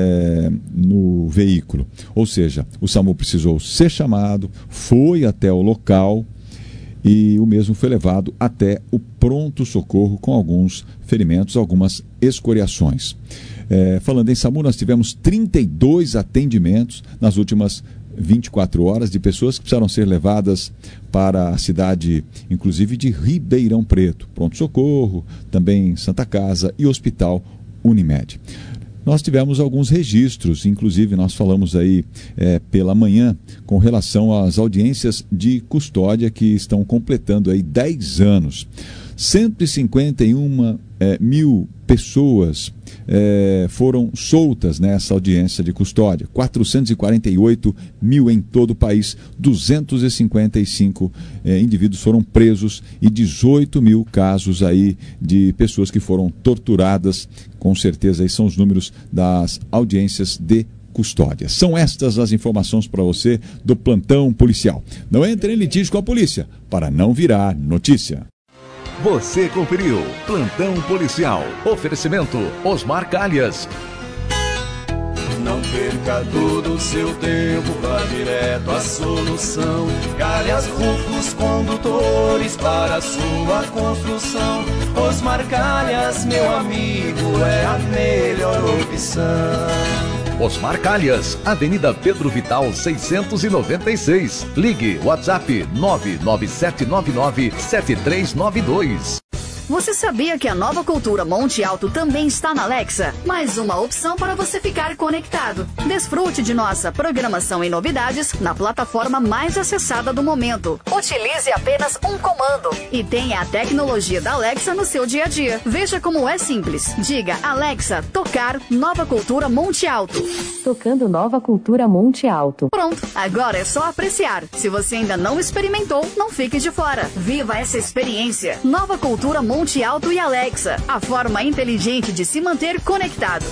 no veículo. Ou seja, o SAMU precisou ser chamado, foi até o local e o mesmo foi levado até o pronto-socorro com alguns ferimentos, algumas escoriações. Falando em SAMU, nós tivemos 32 atendimentos nas últimas 24 horas de pessoas que precisaram ser levadas para a cidade, inclusive de Ribeirão Preto. Pronto-socorro, também Santa Casa e Hospital Unimed. Nós tivemos alguns registros, inclusive nós falamos aí pela manhã com relação às audiências de custódia que estão completando aí 10 anos. 151 mil pessoas foram soltas nessa audiência de custódia, 448 mil em todo o país, 255 indivíduos foram presos e 18 mil casos aí de pessoas que foram torturadas. Com certeza, aí são os números das audiências de custódia. São estas as informações para você do plantão policial. Não entre em litígio com a polícia para não virar notícia. Você conferiu Plantão Policial. Oferecimento Osmar Calhas. Não perca todo o seu tempo, vá direto à solução. Calhas Rufos Condutores para a sua construção. Osmar Calhas, meu amigo, é a melhor opção. Osmar Calhas, Avenida Pedro Vital 696. Ligue WhatsApp 997997392. Você sabia que a Nova Cultura Monte Alto também está na Alexa? Mais uma opção para você ficar conectado. Desfrute de nossa programação e novidades na plataforma mais acessada do momento. Utilize apenas um comando e tenha a tecnologia da Alexa no seu dia a dia. Veja como é simples. Diga, Alexa, tocar Nova Cultura Monte Alto. Tocando Nova Cultura Monte Alto. Pronto, agora é só apreciar. Se você ainda não experimentou, não fique de fora. Viva essa experiência. Nova Cultura Monte Alto e Alexa, a forma inteligente de se manter conectado.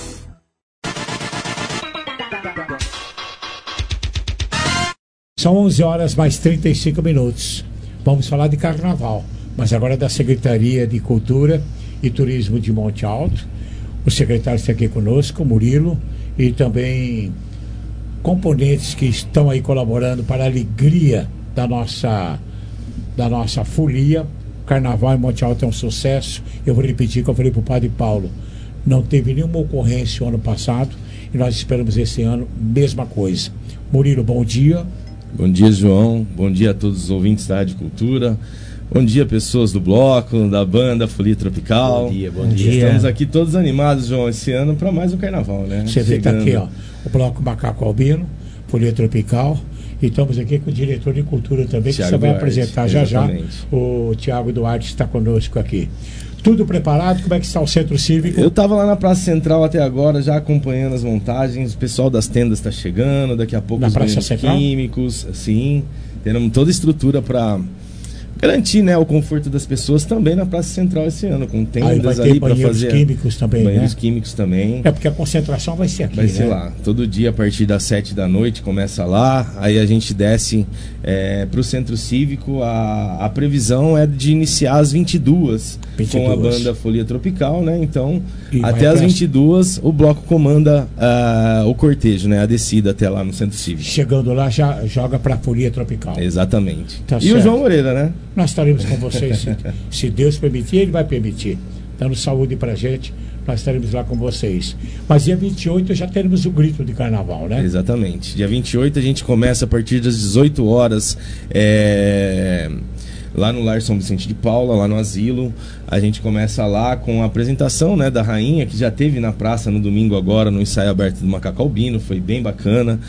São 11 horas mais 35 minutos. Vamos falar de carnaval, mas agora da Secretaria de Cultura e Turismo de Monte Alto. O secretário está aqui conosco, Murilo, e também componentes que estão aí colaborando para a alegria da nossa folia. Carnaval em Monte Alto é um sucesso. Eu vou repetir o que eu falei para o Padre Paulo. Não teve nenhuma ocorrência o ano passado e nós esperamos esse ano mesma coisa. Murilo, bom dia. Bom dia, João. Bom dia a todos os ouvintes da Rádio Cultura. Bom dia, pessoas do bloco, da banda Folia Tropical. Bom dia, bom dia. Estamos aqui todos animados, João, esse ano para mais um carnaval, né? Você vê que tá aqui, ó, o bloco Macaco Albino, Folia Tropical. E estamos aqui com o diretor de cultura também, Thiago, que você vai apresentar exatamente. Já. O Tiago Duarte está conosco aqui. Tudo preparado? Como é que está o Centro Cívico? Eu estava lá na Praça Central até agora, já acompanhando as montagens. O pessoal das tendas está chegando, daqui a pouco na os Praça Central? Químicos, sim. Temos toda a estrutura para garantir, né, o conforto das pessoas também na Praça Central esse ano, com tendas ali para fazer químicos também, banheiros né? químicos também. É porque a concentração vai ser aqui, vai ser lá, todo dia a partir das 7 da noite começa lá, aí a gente desce para o Centro Cívico. A previsão é de iniciar às 22 com a banda Folia Tropical, né? Então até às 22 o bloco comanda o cortejo, né? A descida até lá no Centro Cívico. Chegando lá já joga para a Folia Tropical. Exatamente. Tá e certo. O João Moreira, né? Nós estaremos com vocês, se Deus permitir, Ele vai permitir. Dando saúde pra gente, nós estaremos lá com vocês. Mas dia 28 já teremos o grito de carnaval, né? Exatamente. Dia 28 a gente começa a partir das 18 horas, lá no Lar São Vicente de Paula, lá no asilo. A gente começa lá com a apresentação, né, da rainha, que já teve na praça no domingo agora, no ensaio aberto do Macaco Albino, foi bem bacana.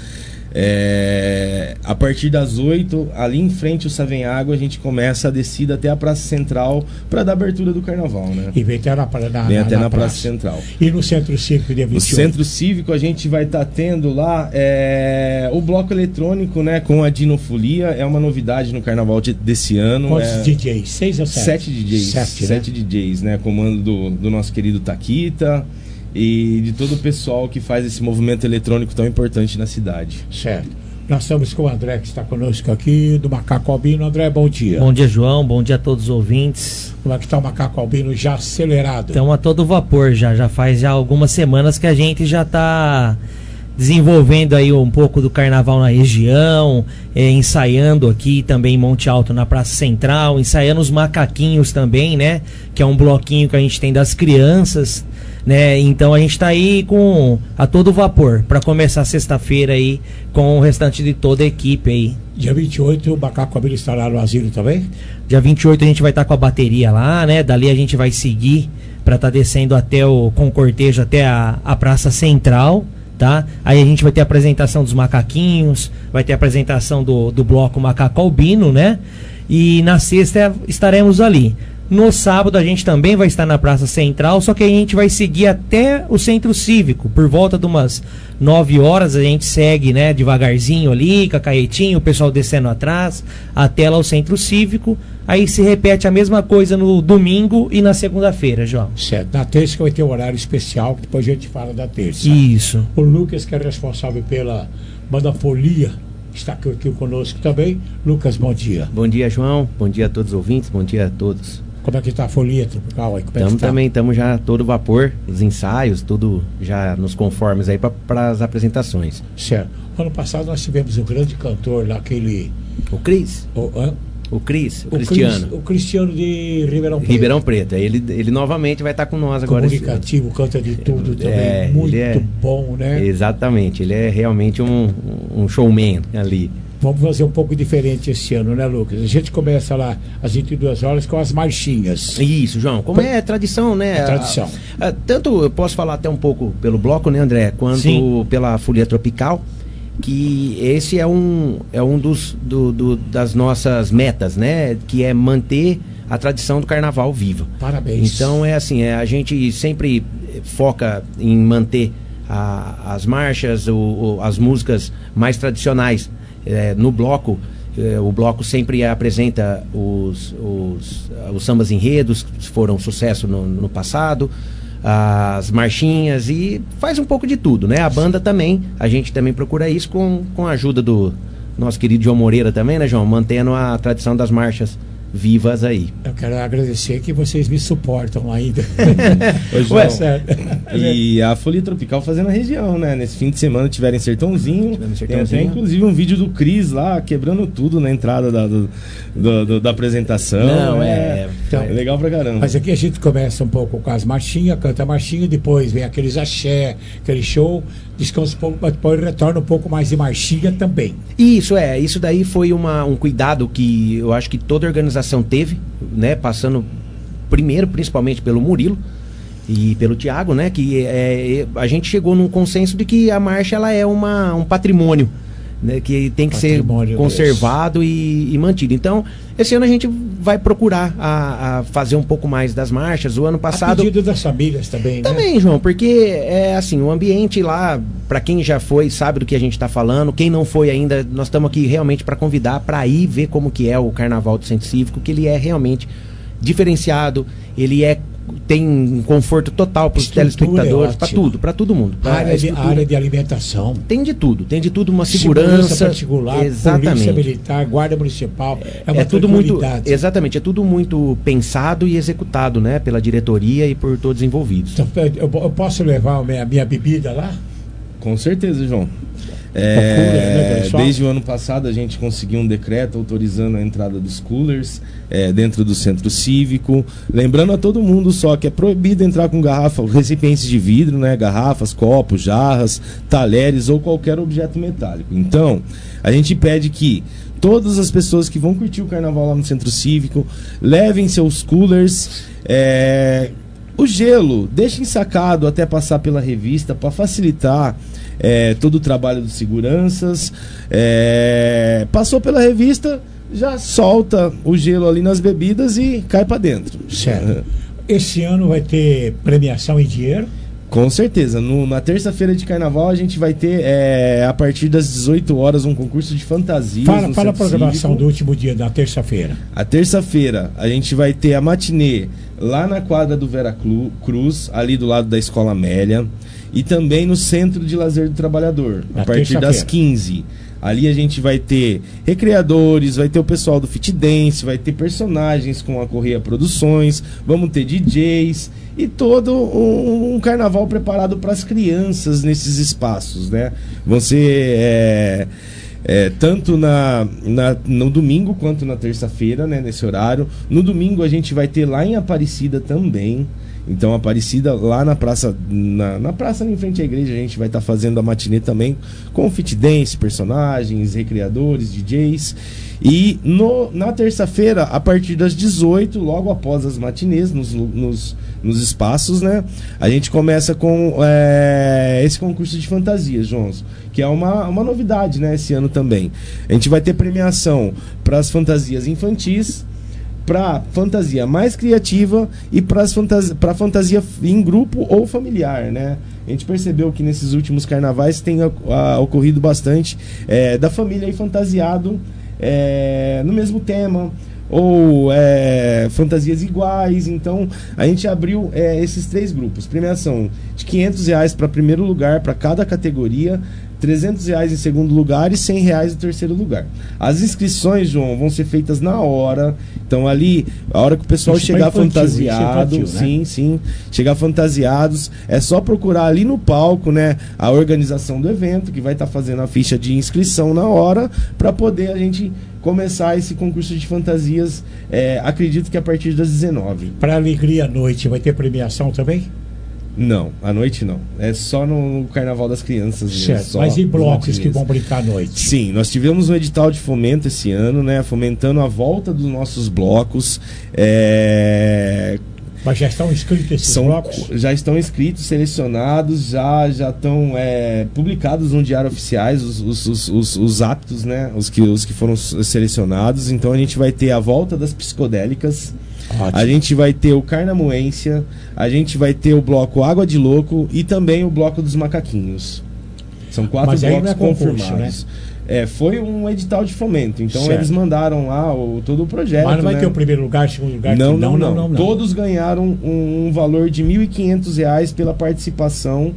A partir das 8, ali em frente ao Savenhago, a gente começa a descida até a Praça Central para dar abertura do carnaval, né? E vem até na Praça Central. E no Centro Cívico dia 28? No Centro Cívico a gente vai estar tendo lá o bloco eletrônico, né, com a Dinofolia. É uma novidade no carnaval desse ano. Quantos DJs? 6 ou 7? 7 DJs. 7 DJs, né? Comando do nosso querido Taquita e de todo o pessoal que faz esse movimento eletrônico tão importante na cidade. Certo. Nós estamos com o André, que está conosco aqui, do Macaco Albino. André, bom dia. Bom dia, João. Bom dia a todos os ouvintes. Como é que está o Macaco Albino já acelerado? Estamos a todo vapor já faz algumas semanas que a gente já está desenvolvendo aí um pouco do carnaval na região, ensaiando aqui também em Monte Alto, na Praça Central, ensaiando os macaquinhos também, né? Que é um bloquinho que a gente tem das crianças, né? Então a gente está aí a todo vapor para começar sexta-feira aí com o restante de toda a equipe aí. Dia 28 o Macaco Albino estará no asilo também? Dia 28 a gente vai estar com a bateria lá, né? Dali a gente vai seguir para estar descendo com o cortejo até a Praça Central, tá? Aí a gente vai ter a apresentação dos macaquinhos, vai ter a apresentação do bloco Macaco Albino, né? E na sexta estaremos ali. No sábado a gente também vai estar na Praça Central, só que a gente vai seguir até o Centro Cívico. Por volta de umas 9 horas a gente segue, né, devagarzinho ali, com a carretinha, o pessoal descendo atrás, até lá o Centro Cívico. Aí se repete a mesma coisa no domingo e na segunda-feira, João. Certo. Na terça vai ter um horário especial, que depois a gente fala da terça. Isso. O Lucas, que é responsável pela banda Folia, está aqui conosco também. Lucas, bom dia. Bom dia, João. Bom dia a todos os ouvintes. Bom dia a todos. Como é que está a Folia Tropical aí? Estamos já todo vapor, os ensaios, tudo já nos conformes aí para as apresentações. Certo. Ano passado nós tivemos um grande cantor lá, aquele... O Cris. O Cristiano. O Cristiano de Ribeirão Preto. Ribeirão Preto. Ele novamente vai estar com nós agora. Comunicativo, canta de tudo também. Muito bom, né? Exatamente. Ele é realmente um showman ali. Vamos fazer um pouco diferente esse ano, né, Lucas? A gente começa lá às 22 horas com as marchinhas. Isso, João. Como é tradição, né? É tradição. Tanto eu posso falar até um pouco pelo bloco, né, André? Quanto pela Folia Tropical, que esse é um das nossas metas, né? Que é manter a tradição do carnaval viva. Parabéns. Então é assim, a gente sempre foca em manter as marchas, as músicas mais tradicionais. No bloco, o bloco sempre apresenta os sambas enredos, que foram sucesso no passado, as marchinhas, e faz um pouco de tudo, né? A banda também, a gente também procura isso com a ajuda do nosso querido João Moreira também, né, João? Mantendo a tradição das marchas vivas aí. Eu quero agradecer que vocês me suportam ainda. João, e a Folia Tropical fazendo a região, né? Nesse fim de semana tiveram em Sertãozinho. Tem até inclusive um vídeo do Cris lá quebrando tudo na entrada da apresentação. Não, é legal pra caramba. Mas aqui a gente começa um pouco com as marchinhas, canta a marchinha, depois vem aqueles axé, aquele show, descansa um pouco, mas depois retorna um pouco mais de marchinha também. Isso daí foi um cuidado que eu acho que toda organização teve, né, passando primeiro principalmente pelo Murilo e pelo Thiago, né, que a gente chegou num consenso de que a marcha ela é um patrimônio, né, que tem que ser conservado e mantido. Então esse ano a gente vai procurar a fazer um pouco mais das marchas. O ano passado, a pedido das famílias também, né? João, porque é assim, o ambiente lá, para quem já foi, sabe do que a gente está falando. Quem não foi ainda, nós estamos aqui realmente para convidar para ir ver como que é o Carnaval do Centro Cívico, que ele é realmente diferenciado, ele tem um conforto total para os telespectadores, para todo mundo. A área de alimentação. Tem de tudo, uma segurança particular, exatamente. Polícia militar, guarda municipal, é tudo muito, exatamente, é tudo muito pensado e executado, né, pela diretoria e por todos envolvidos. Então, eu posso levar a minha bebida lá? Com certeza, João. Desde o ano passado a gente conseguiu um decreto autorizando a entrada dos coolers dentro do centro cívico. Lembrando a todo mundo só que é proibido entrar com recipientes de vidro, né? Garrafas, copos, jarras, talheres ou qualquer objeto metálico. Então, a gente pede que todas as pessoas que vão curtir o carnaval lá no centro cívico levem seus coolers. O gelo, deixem sacado até passar pela revista para facilitar todo o trabalho dos seguranças. Passou pela revista, já solta o gelo ali nas bebidas e cai para dentro. Certo. Esse ano vai ter premiação em dinheiro? Com certeza. Na terça-feira de carnaval a gente vai ter, a partir das 18 horas, um concurso de fantasias. Fala a programação do último dia, da terça-feira. A terça-feira a gente vai ter a matinê lá na quadra do Vera Cruz, ali do lado da Escola Amélia, e também no Centro de Lazer do Trabalhador, a partir das 15. Ali a gente vai ter recreadores, vai ter o pessoal do Fit Dance, vai ter personagens com a Correia Produções, vamos ter DJs e todo um carnaval preparado para as crianças nesses espaços, né? Vão ser tanto no domingo quanto na terça-feira, né, nesse horário. No domingo a gente vai ter lá em Aparecida também. Então, Aparecida, lá na praça, na praça em frente à igreja, a gente vai estar fazendo a matinê também com fit dance, personagens, recreadores, DJs. E na terça-feira, a partir das 18, logo após as matinês, nos nos espaços, né? A gente começa com esse concurso de fantasias, João, que é uma novidade, né, esse ano também. A gente vai ter premiação para as fantasias infantis, para fantasia mais criativa e para fantasia em grupo ou familiar, né? A gente percebeu que nesses últimos carnavais tem ocorrido bastante da família aí fantasiado no mesmo tema, ou fantasias iguais. Então a gente abriu esses 3 grupos. Premiação de R$500 para primeiro lugar para cada categoria, R$300 em segundo lugar e R$100 em terceiro lugar. As inscrições, João, vão ser feitas na hora. Então ali, a hora que o pessoal chegar fantasiado, né? Sim, chegar fantasiados, é só procurar ali no palco, né, a organização do evento, que vai estar fazendo a ficha de inscrição na hora, para poder a gente começar esse concurso de fantasias, acredito que a partir das 19. Para alegria à noite, vai ter premiação também? Não, à noite não. É só no Carnaval das Crianças. Certo, mas e blocos que vão brincar à noite? Sim, nós tivemos um edital de fomento esse ano, né? Fomentando a volta dos nossos blocos. Mas já estão inscritos esses blocos? Já estão inscritos, selecionados, já estão publicados no Diário Oficiais os aptos, né? Os que foram selecionados. Então a gente vai ter a volta das psicodélicas. Ótimo. A gente vai ter o Carnamoência, a gente vai ter o bloco Água de Louco e também o bloco dos Macaquinhos. São 4 blocos confirmados. Né? Foi um edital de fomento, então eles mandaram lá todo o projeto. Mas não vai ter o primeiro lugar, segundo lugar? Não. Todos ganharam um valor de R$1.500 pela participação.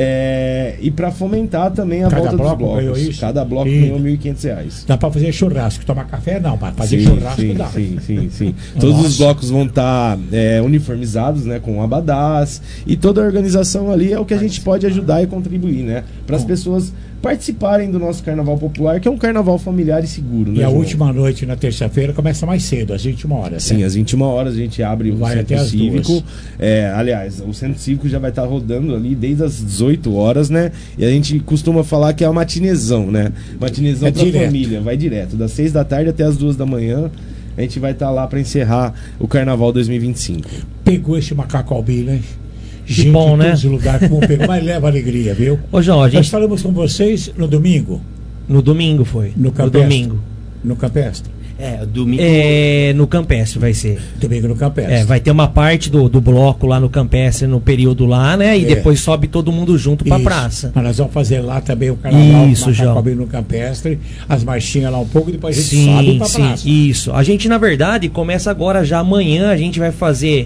E para fomentar também a volta dos blocos. Cada bloco ganhou R$1.500. Dá para fazer churrasco, tomar café não, para fazer churrasco dá. Sim. Todos os blocos vão estar uniformizados, né, com abadás, e toda a organização ali é o que a gente pode ajudar e contribuir, né, para as pessoas participarem do nosso carnaval popular, que é um carnaval familiar e seguro. E a última noite, na terça-feira, começa mais cedo, às 21 horas. Sim, às 21 horas a gente abre o Centro Cívico. Aliás, o Centro Cívico já vai estar rodando ali desde as 18 horas, né? E a gente costuma falar que é uma matinezão, né? Matinezão pra família, vai direto, das 6 da tarde até as 2 da manhã. A gente vai estar lá para encerrar o Carnaval 2025. Pegou esse macaco albino, hein? Que bom, né? Lugar, como pegou, mas leva alegria, viu? Ô, João, Nós falamos com vocês no domingo. No domingo foi. No domingo. No Campestre. Domingo. No Campestre vai ser. Domingo no Campestre. Vai ter uma parte do bloco lá no Campestre no período lá, né? E depois sobe todo mundo junto pra praça. Mas nós vamos fazer lá também o carnaval. Isso, João. No Campestre, as marchinhas lá um pouco, depois a gente sobe pra praça. Isso. A gente, na verdade, começa agora já amanhã, a gente vai fazer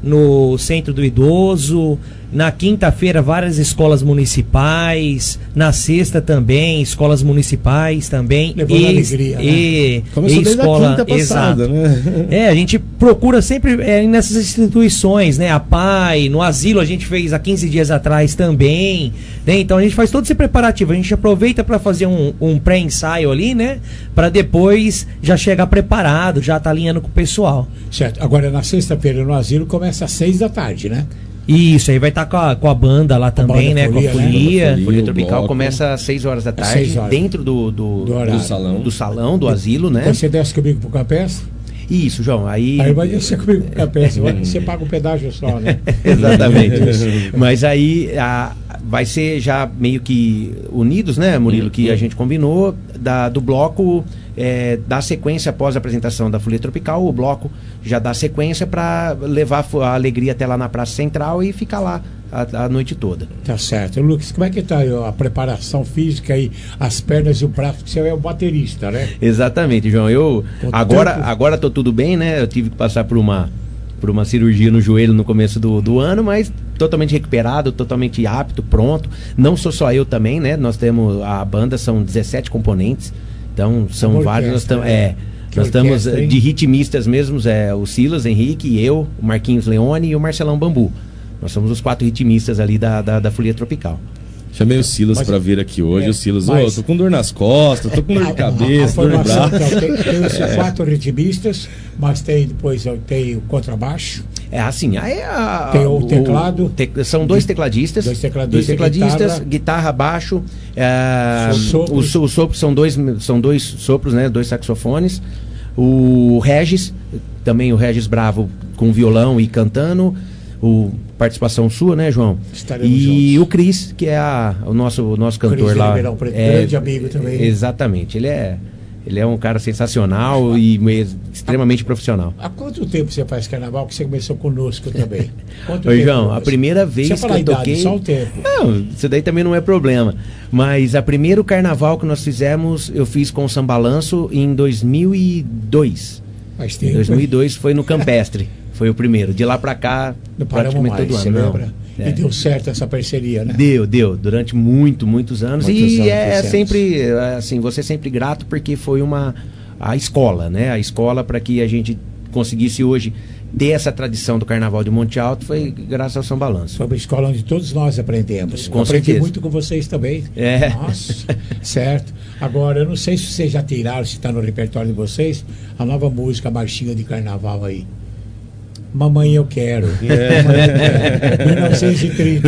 no Centro do Idoso. Na quinta-feira, várias escolas municipais. Na sexta também, escolas municipais também. Levando alegria, né? Começou desde a quinta passada, né? A gente procura sempre nessas instituições, né? A PAI, no asilo a gente fez há 15 dias atrás também, né? Então a gente faz todo esse preparativo. A gente aproveita para fazer um pré-ensaio ali, né? Para depois já chegar preparado, já tá alinhando com o pessoal. Certo. Agora na sexta-feira no asilo começa às 6 da tarde, né? Isso, aí vai estar com a banda lá também, né? Com a folia. A Folia Tropical começa às 6 horas da tarde, dentro do salão do asilo, né? Você desce comigo pro Campestre? Isso, João. Aí vai descer comigo pro Campestre, você paga um pedágio só, né? Exatamente. Mas aí vai ser já meio que unidos, né, Murilo? Que a gente combinou do bloco. Dá sequência após a apresentação da Folia Tropical, o bloco já dá sequência para levar a alegria até lá na Praça Central e ficar lá a noite toda. Tá certo. Lucas, como é que tá a preparação física aí, as pernas e o braço, que você é o baterista, né? Exatamente, João. Eu agora tô tudo bem, né? Eu tive que passar por uma cirurgia no joelho no começo do ano, mas totalmente recuperado, totalmente apto, pronto. Não sou só eu também, né? Nós temos a banda, são 17 componentes. Então, são vários. Nós estamos de ritmistas mesmos, o Silas Henrique, e eu, o Marquinhos Leone e o Marcelão Bambu. Nós somos os 4 ritmistas ali da Folia Tropical. Chamei o Silas para vir aqui hoje. O Silas, tô com dor nas costas, tô com dor de cabeça, dor no braço. Tem os 4 ritmistas, mas depois tem o contrabaixo. Tem o teclado. São 2 tecladistas. Dois tecladistas, guitarra, baixo. Os sopros são dois sopros, né? 2 saxofones. O Regis, também o Regis Bravo com violão e cantando. participação sua, né, João? Estaremos e juntos. o Cris, que é o nosso cantor Cris lá. Ribeirão Preto, grande amigo também. Exatamente. Ele é um cara sensacional e extremamente profissional. Há quanto tempo você faz carnaval que você começou conosco também? Oi, João, a primeira vez que eu toquei... Só o tempo. Não, isso daí também não é problema. Mas o primeiro carnaval que nós fizemos, eu fiz com o Sambalanço em 2002. Faz tempo. Em 2002 foi no Campestre. Foi o primeiro. De lá pra cá, não praticamente todo ano. Você lembra? E deu certo essa parceria, né? Deu. Durante muitos anos. Sempre, assim, você é sempre grato porque foi a escola, né? A escola para que a gente conseguisse hoje ter essa tradição do Carnaval de Monte Alto foi graças ao Sambalanço. Foi uma escola onde todos nós aprendemos. Com Aprendi certeza. muito com vocês também. Nossa, certo. Agora, eu não sei se vocês já tiraram, se está no repertório de vocês, a nova música, a marchinha de carnaval aí. Mamãe Eu Quero. 1930.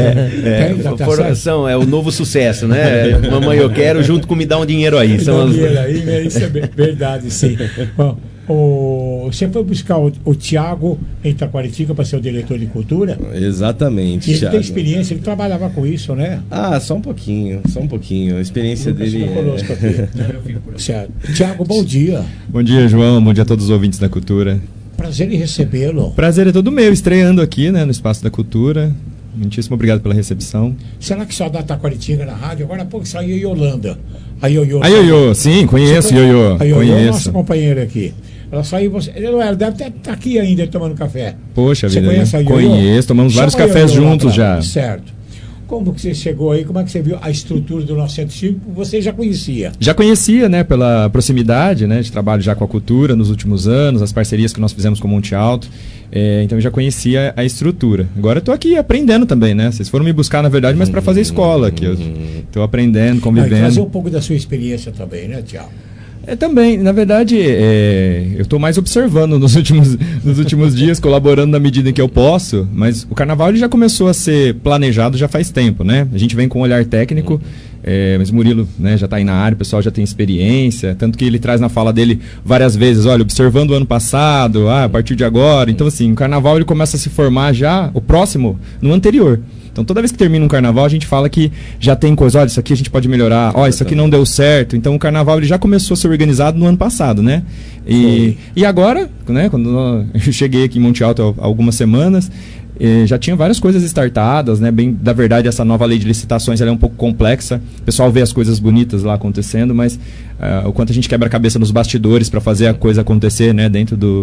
É o novo sucesso, né? Mamãe Eu Quero, junto com Me Dá um Dinheiro Aí. Isso é verdade, sim. Bom, você foi buscar o Tiago em Taquaritinga para ser o diretor de cultura? Exatamente. Ele tem experiência, ele trabalhava com isso, né? Só um pouquinho. A experiência dele conosco aqui. Certo. Tiago, bom dia. Bom dia, João. Bom dia a todos os ouvintes da Cultura. Prazer em recebê-lo. Prazer é todo meu, estreando aqui, né, no Espaço da Cultura. Muitíssimo obrigado pela recepção. Será que só dá Taquaritinga na rádio? Agora há pouco saiu a Yolanda. A Ioiô. A Ioiô, sim, conheço Ioiô. A Ioiô é nossa companheira aqui. Ela saiu, ela deve estar aqui ainda tomando café. Poxa você vida, conhece a Ioiô? Conheço, tomamos vários cafés juntos já. Certo. Como que você chegou aí? Como é que você viu a estrutura do nosso centro cívico? Você já conhecia? Já conhecia, né? Pela proximidade, né? De trabalho já com a cultura nos últimos anos, as parcerias que nós fizemos com o Monte Alto. Então eu já conhecia a estrutura. Agora eu estou aqui aprendendo também, né? Vocês foram me buscar, na verdade, mas para fazer escola aqui. Eu estou aprendendo, convivendo. Trazer um pouco da sua experiência também, né, Tiago? Também, na verdade, eu estou mais observando nos últimos dias, colaborando na medida em que eu posso, mas o carnaval ele já começou a ser planejado já faz tempo, né? A gente vem com um olhar técnico, mas o Murilo, né, já está aí na área, o pessoal já tem experiência, tanto que ele traz na fala dele várias vezes, olha, observando o ano passado, a partir de agora, então assim, o carnaval ele começa a se formar já, o próximo, no anterior. Então toda vez que termina um carnaval a gente fala que já tem coisa, olha, isso aqui a gente pode melhorar, olha, isso aqui não deu certo. Então o carnaval ele já começou a ser organizado no ano passado, né? E agora, né, quando eu cheguei aqui em Monte Alto há algumas semanas, já tinha várias coisas startadas, né? Bem, da verdade essa nova lei de licitações ela é um pouco complexa, o pessoal vê as coisas bonitas lá acontecendo, mas o quanto a gente quebra a cabeça nos bastidores para fazer a coisa acontecer, né? Dentro do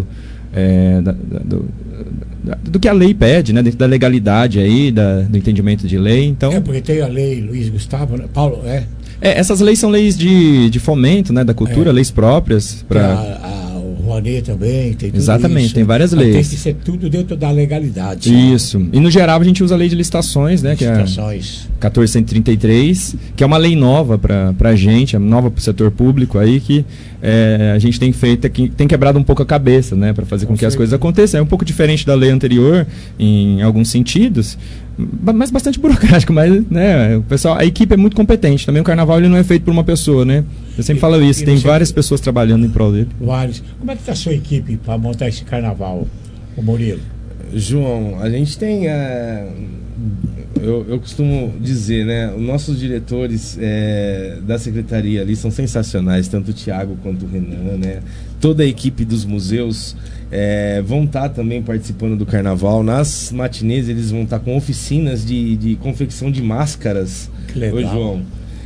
que a lei pede, né? Dentro da legalidade aí, do entendimento de lei. Então, porque tem a lei Luiz Gustavo, né? Paulo, essas leis são leis de fomento, né? Da cultura, leis próprias para o Rouanet também, tem tudo. Exatamente, isso. tem várias leis. Tem que ser tudo dentro da legalidade. Isso. E no geral a gente usa a lei de licitações, né? Licitações. Que é a 1433, que é uma lei nova para a gente, nova para o setor público aí, que a gente tem feito, tem quebrado um pouco a cabeça, né? Para fazer com que as coisas aconteçam. É um pouco diferente da lei anterior em alguns sentidos, mas bastante burocrático, mas, né, o pessoal, a equipe é muito competente. Também o carnaval ele não é feito por uma pessoa, né? Eu sempre falo isso, tem várias pessoas trabalhando em prol dele. Vários. Como é que está a sua equipe para montar esse carnaval, o Murilo? João, a gente tem... Eu costumo dizer, né? Os nossos diretores da secretaria ali são sensacionais, tanto o Tiago quanto o Renan, né? Toda a equipe dos museus vão estar também participando do carnaval. Nas matinês eles vão estar com oficinas de confecção de máscaras. Que legal. Oi, João.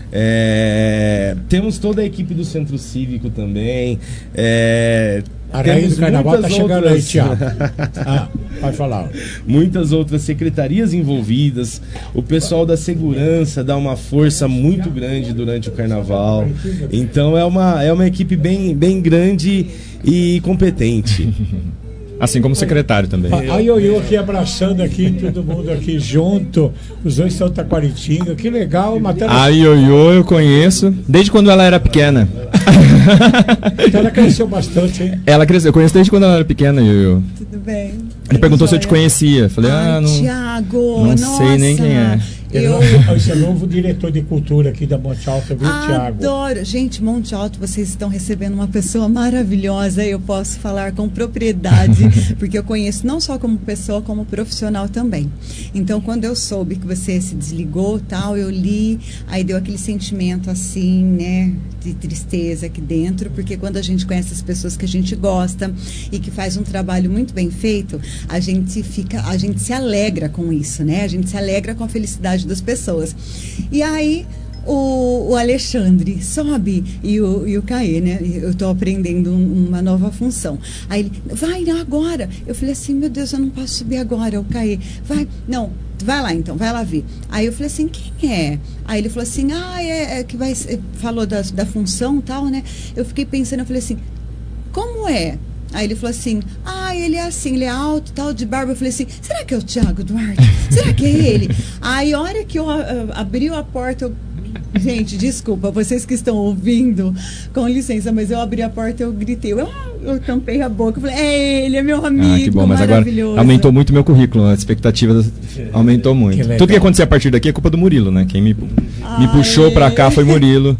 Temos toda a equipe do Centro Cívico também. A rainha do carnaval está chegando aí, Tiago. Pode falar. Muitas outras secretarias envolvidas. O pessoal da segurança dá uma força muito grande durante o carnaval. Então é uma equipe bem grande e competente. Assim como o secretário também. A Ioiô aqui abraçando aqui, todo mundo aqui junto. Os dois são Taquaritinga, que legal. A Ioiô eu conheço desde quando ela era pequena. Então ela cresceu bastante, hein? Ela cresceu, eu conheço desde quando ela era pequena, Ioiô. Tudo bem. Ele perguntou se eu te conhecia. Falei, não, Thiago, não sei nem quem é. Esse é o novo diretor de cultura aqui da Monte Alto, viu, Thiago? Adoro. Gente, Monte Alto, vocês estão recebendo uma pessoa maravilhosa. Eu posso falar com propriedade, porque eu conheço não só como pessoa, como profissional também. Então, quando eu soube que você se desligou, tal, eu li, aí deu aquele sentimento assim, né, de tristeza aqui dentro, porque quando a gente conhece as pessoas que a gente gosta e que faz um trabalho muito bem feito, a gente se alegra com isso, né? A gente se alegra com a felicidade das pessoas. E aí o Alexandre sobe e o Caê, né? Eu estou aprendendo uma nova função. Aí ele, vai agora. Eu falei assim, meu Deus, eu não posso subir agora. O Caê, vai, não, vai lá então, vai lá ver. Aí eu falei assim, quem é? Aí ele falou assim, é que vai, falou da função e tal, né? Eu fiquei pensando, eu falei assim, como é? Aí ele falou assim, ele é assim, ele é alto, tal, de barba. Eu falei assim, será que é o Thiago Duarte? Será que é ele? Aí a hora que eu abri a porta, gente, desculpa, vocês que estão ouvindo, com licença, mas eu abri a porta e eu gritei, eu tampei a boca, eu falei, é ele, é meu amigo, que bom, mas maravilhoso. Agora aumentou muito meu currículo, a expectativa aumentou muito. Tudo que acontecer a partir daqui é culpa do Murilo, né? Quem me puxou pra cá foi Murilo.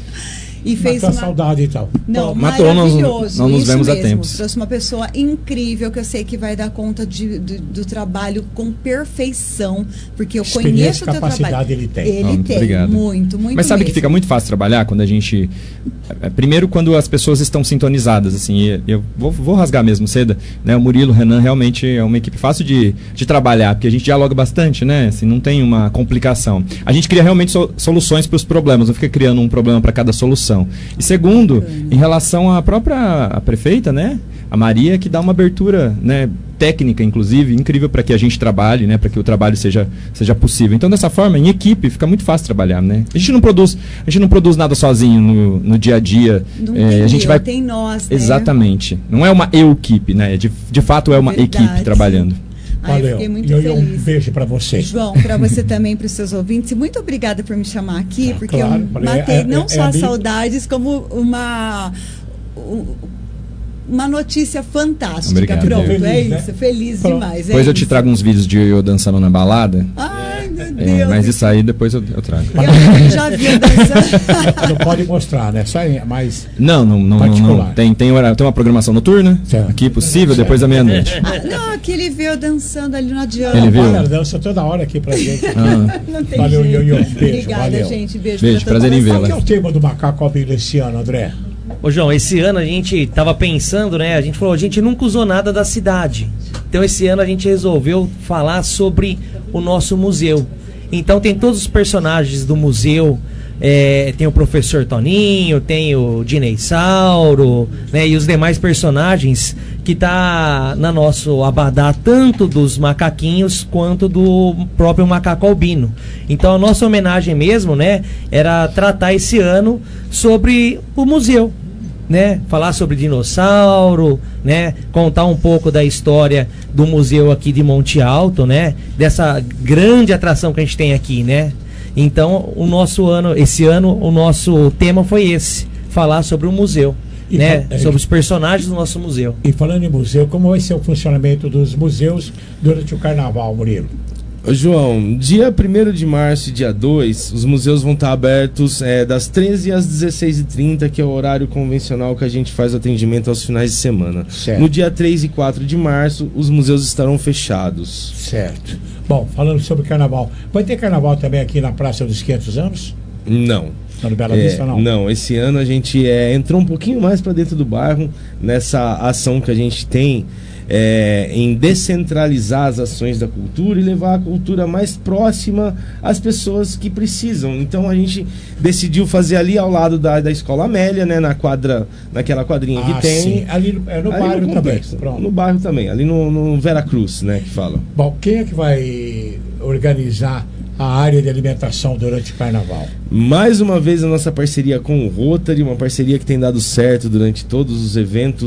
E fez matou a saudade e tal. Não, matou, não nos vemos há tempos. Trouxe uma pessoa incrível que eu sei que vai dar conta do trabalho com perfeição, porque eu conheço o teu trabalho. Capacidade ele tem. Ele tem, obrigado. muito Mas sabe mesmo. que fica muito fácil trabalhar quando a gente... Primeiro, quando as pessoas estão sintonizadas, assim, eu vou rasgar mesmo cedo, né? O Murilo, o Renan, realmente é uma equipe fácil de trabalhar, porque a gente dialoga bastante, né? Assim, não tem uma complicação. A gente cria realmente soluções para os problemas, não fica criando um problema para cada solução. E segundo, em relação à própria prefeita, né? A Maria, que dá uma abertura, né, técnica, inclusive, incrível para que a gente trabalhe, né, para que o trabalho seja possível. Então, dessa forma, em equipe, fica muito fácil trabalhar, né? A gente não produz nada sozinho no dia a dia. A gente vai... tem nós, né? Exatamente. Não é uma equipe, né? De fato, é uma equipe trabalhando. Valeu. Eu fiquei muito feliz. Um beijo para você. João, para você também, para os seus ouvintes. Muito obrigada por me chamar aqui, porque claro, eu matei não só as saudades, como uma notícia fantástica. Obrigado. Pronto, feliz, é né? isso. Feliz demais. Depois eu te trago uns vídeos de eu dançando na balada. Ai, meu Deus. Mas isso aí depois eu trago. Eu já vi eu dançando. Não pode mostrar, né? Só mais não. Tem uma programação noturna. Certo. Aqui possível, depois da meia-noite. Não, que ele veio dançando ali, não adianta. Ele viu? Ela dança toda hora aqui pra gente. Não tem Valeu, jeito. Ioiô. Beijo, Obrigada, valeu. gente. Beijo, prazer em vê-la. Qual que é o tema do Macaco Albino esse ano, André? Ô João, esse ano a gente tava pensando, né? A gente falou, a gente nunca usou nada da cidade. Então esse ano a gente resolveu falar sobre o nosso museu. Então tem todos os personagens do museu. Tem o professor Toninho, tem o Dinei Sauro, né, e os demais personagens que tá na nosso abadá, tanto dos macaquinhos quanto do próprio macaco albino. Então a nossa homenagem mesmo, né, era tratar esse ano sobre o museu, né, falar sobre dinossauro, né, contar um pouco da história do museu aqui de Monte Alto, né, dessa grande atração que a gente tem aqui, né. Então, esse ano, o nosso tema foi esse, falar sobre o museu, né? Sobre os personagens do nosso museu. E falando em museu, como vai ser o funcionamento dos museus durante o carnaval, Murilo? João, dia 1º de março e dia 2, os museus vão estar abertos das 13 às 16h30, que é o horário convencional que a gente faz o atendimento aos finais de semana. Certo. No dia 3 e 4 de março, os museus estarão fechados. Certo. Bom, falando sobre carnaval, vai ter carnaval também aqui na Praça dos 500 anos? Não. No Bela Vista, não? Não, esse ano a gente entrou um pouquinho mais para dentro do bairro, nessa ação que a gente tem em descentralizar as ações da cultura e levar a cultura mais próxima às pessoas que precisam. Então a gente decidiu fazer ali ao lado da Escola Amélia, né, naquela quadrinha que tem. Sim. Ali no bairro também. Pronto. No bairro também, ali no Vera Cruz, né, que fala. Bom, quem é que vai organizar a área de alimentação durante o carnaval? Mais uma vez a nossa parceria com o Rotary, uma parceria que tem dado certo durante todos os eventos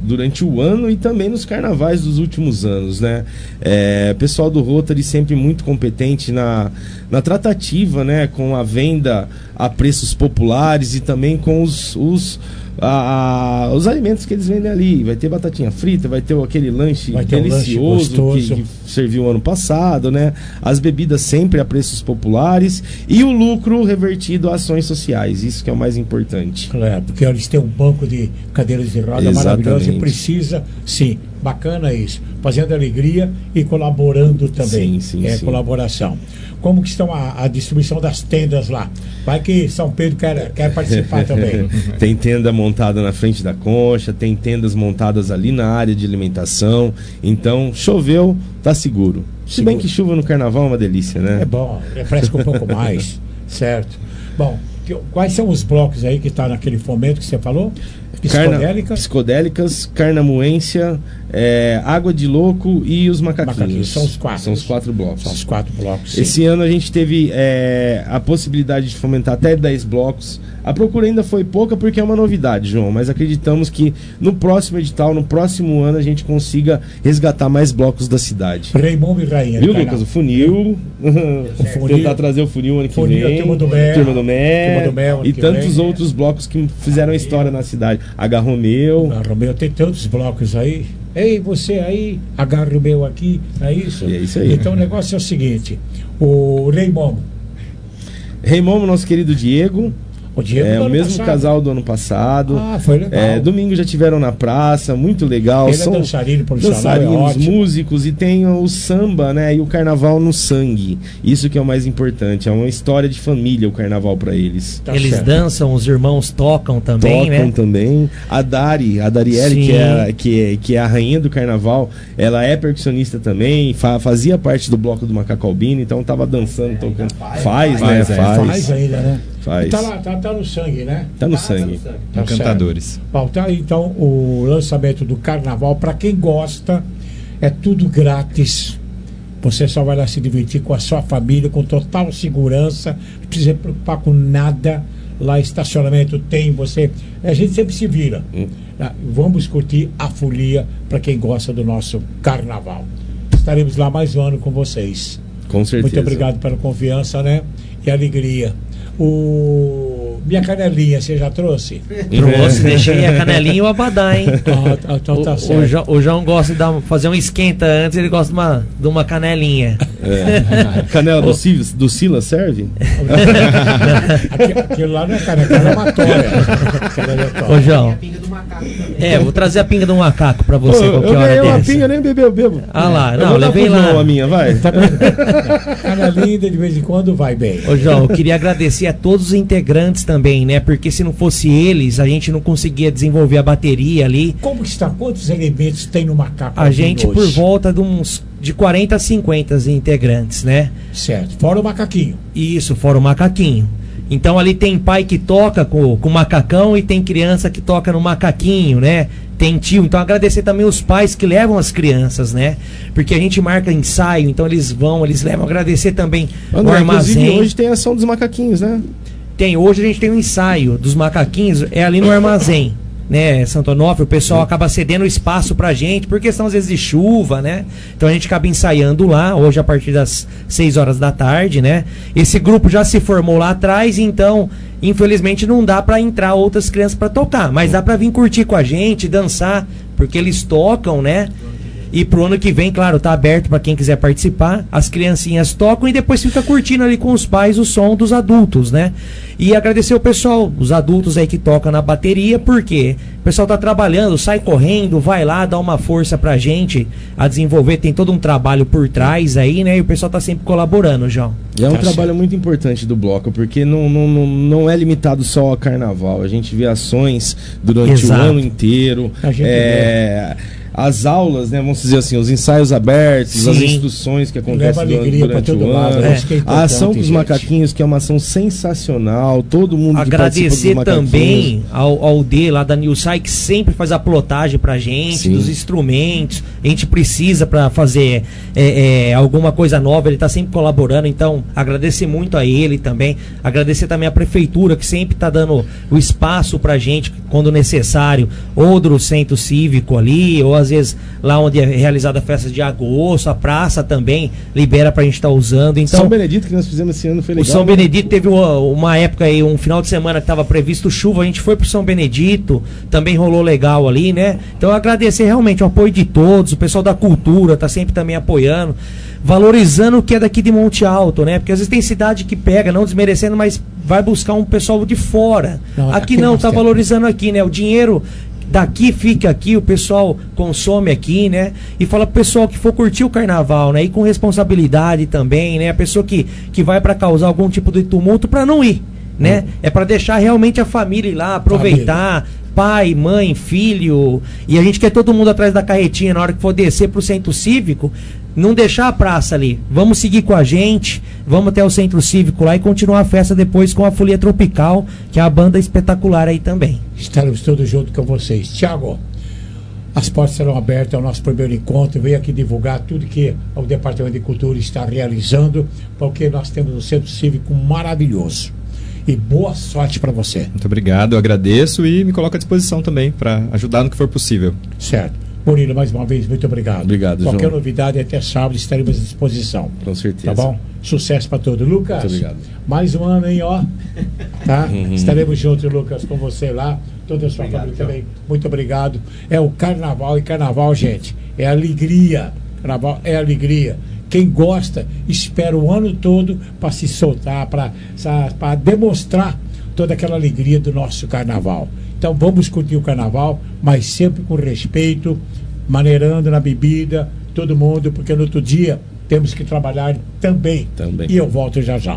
durante o ano e também nos carnavais dos últimos anos, né? Pessoal do Rotary sempre muito competente na tratativa, né? Com a venda a preços populares e também com os alimentos que eles vendem ali. Vai ter batatinha frita, vai ter aquele lanche delicioso que serviu ano passado, né? As bebidas sempre a preços populares e o lucro revertido a ações sociais. Isso que é o mais importante. Claro, porque eles têm um banco de cadeiras de roda maravilhoso e precisa, sim, bacana isso, fazendo alegria e colaborando também. Sim. Colaboração. Como que estão a distribuição das tendas lá? Vai que São Pedro quer participar também. Tem tenda montada na frente da concha, tem tendas montadas ali na área de alimentação. Então, choveu, tá seguro. Se bem que chuva no carnaval é uma delícia, né? É bom, refresca um pouco mais, certo? Bom, quais são os blocos aí que está naquele fomento que você falou? Psicodélicas, Carnamoência, Água de Louco e os Macaquinhos. São os 4. São os 4 blocos. São os 4 blocos, sim. Esse ano a gente teve a possibilidade de fomentar até 10 blocos. A procura ainda foi pouca porque é uma novidade, João, mas acreditamos que no próximo edital, no próximo ano, a gente consiga resgatar mais blocos da cidade. Raimundo e Rainha. Viu, Lucas? O funil. Tentar trazer o funil ano que vem. Turma do Mel. E tantos outros blocos que fizeram história na cidade. H. Romeu. Tem tantos blocos aí. Ei, você aí, agarra o meu aqui, é isso? E é isso aí. Então o negócio é o seguinte: o Raimundo, nosso querido Diego. O Diego o mesmo casal do ano passado. Foi legal. Domingo já tiveram na praça, muito legal. Ele é dançarino dançarinos, músicos, e tem o samba, né? E o carnaval no sangue. Isso que é o mais importante. É uma história de família o carnaval para eles. Eles dançam, os irmãos tocam também, né? Tocam também. A Darielle, que é a rainha do carnaval, ela é percussionista também, fazia parte do bloco do Macaco Albino, então tava dançando, tocando. Faz ainda, né? Faz. Tá no sangue, né? Tá no sangue. Cantadores. Bom, tá aí, então o lançamento do carnaval, para quem gosta, é tudo grátis. Você só vai lá se divertir com a sua família, com total segurança, não precisa se preocupar com nada. Lá estacionamento tem, a gente sempre se vira. Vamos curtir a folia para quem gosta do nosso carnaval. Estaremos lá mais um ano com vocês. Com certeza. Muito obrigado pela confiança, né? E alegria. Minha canelinha, você já trouxe? Trouxe, deixei a canelinha e o abadá, hein? Então tá certo. O João gosta de fazer um esquenta antes, ele gosta de uma canelinha. Canela do Silas serve? Aquilo lá não é canela, é uma tória. Ô, João. Vou trazer a pinga do macaco pra você. Eu ganhei uma pinga, nem bebeu, bebo. Ah lá, não, levei lá. A minha, vai. Canelinha de vez em quando vai bem. Ô, João, eu queria agradecer a todos os integrantes também, né? Porque se não fosse eles, a gente não conseguia desenvolver a bateria ali. Como que está? Quantos elementos tem no Macaco? A gente hoje? Por volta de 40 a 50 integrantes, né? Certo. Fora o macaquinho. Isso, fora o macaquinho. Então ali tem pai que toca com o macacão e tem criança que toca no macaquinho, né? Tem tio. Então agradecer também os pais que levam as crianças, né? Porque a gente marca ensaio, então eles levam. Agradecer também o armazém. Inclusive hoje tem a ação dos macaquinhos, né? Hoje a gente tem um ensaio dos macaquinhos, é ali no armazém, né, Santo Onofre. O pessoal acaba cedendo espaço pra gente, por questão às vezes de chuva, né? Então a gente acaba ensaiando lá, hoje a partir das 6 horas da tarde, né? Esse grupo já se formou lá atrás, então infelizmente não dá pra entrar outras crianças pra tocar, mas dá pra vir curtir com a gente, dançar, porque eles tocam, né? E pro ano que vem, claro, tá aberto para quem quiser participar. As criancinhas tocam e depois fica curtindo ali com os pais o som dos adultos, né? E agradecer o pessoal, os adultos aí que tocam na bateria, porque o pessoal tá trabalhando, sai correndo, vai lá, dá uma força pra gente a desenvolver, tem todo um trabalho por trás aí, né? E o pessoal tá sempre colaborando, João. E é um trabalho muito importante do bloco, porque não é limitado só ao carnaval. A gente vê ações durante o ano inteiro. as aulas, né, vamos dizer assim, os ensaios abertos, as instruções que acontecem durante o ano, a ação com os macaquinhos, que é uma ação sensacional, todo mundo agradecer também ao D lá da Nilsai, que sempre faz a plotagem pra gente, dos instrumentos, a gente precisa para fazer alguma coisa nova, ele tá sempre colaborando, então agradecer muito a ele também, agradecer também a prefeitura, que sempre tá dando o espaço pra gente, quando necessário, ou do centro cívico ali, ou às vezes lá onde é realizada a festa de agosto, a praça também libera pra gente estar usando. Então, São Benedito, que nós fizemos esse ano, foi legal. O São Benedito teve uma época aí, um final de semana que estava previsto chuva, a gente foi pro São Benedito, também rolou legal ali, né? Então agradecer realmente o apoio de todos, o pessoal da cultura tá sempre também apoiando, valorizando o que é daqui de Monte Alto, né? Porque às vezes tem cidade que pega, não desmerecendo, mas vai buscar um pessoal de fora. Aqui não, tá valorizando aqui, né? O dinheiro daqui fica aqui, o pessoal consome aqui, né? E fala pro pessoal que for curtir o carnaval, né? E com responsabilidade também, né? A pessoa que vai para causar algum tipo de tumulto para não ir, né? É para deixar realmente a família ir lá, aproveitar, pai, mãe, filho, e a gente quer todo mundo atrás da carretinha na hora que for descer pro centro cívico, não deixar a praça ali, vamos seguir com a gente, vamos até o centro cívico lá e continuar a festa depois com a Folia Tropical, que é a banda espetacular aí também. Estaremos todos junto com vocês. Tiago, as portas serão abertas ao nosso primeiro encontro, venho aqui divulgar tudo que o Departamento de Cultura está realizando, porque nós temos um centro cívico maravilhoso. E boa sorte para você. Muito obrigado, eu agradeço e me coloco à disposição também para ajudar no que for possível. Certo. Murilo, mais uma vez, muito obrigado. Obrigado, Qualquer João. novidade, até sábado estaremos à disposição. Com certeza. Tá bom? Sucesso para todos. Lucas, muito obrigado. Mais um ano, hein, ó. Tá? Estaremos juntos, Lucas, com você lá. Toda a sua família também. Muito obrigado. É o carnaval, e carnaval, gente, é alegria. Carnaval é alegria. Quem gosta, espera o ano todo para se soltar, para demonstrar toda aquela alegria do nosso carnaval. Então vamos curtir o carnaval, mas sempre com respeito, maneirando na bebida, todo mundo, porque no outro dia temos que trabalhar também. E eu volto já já.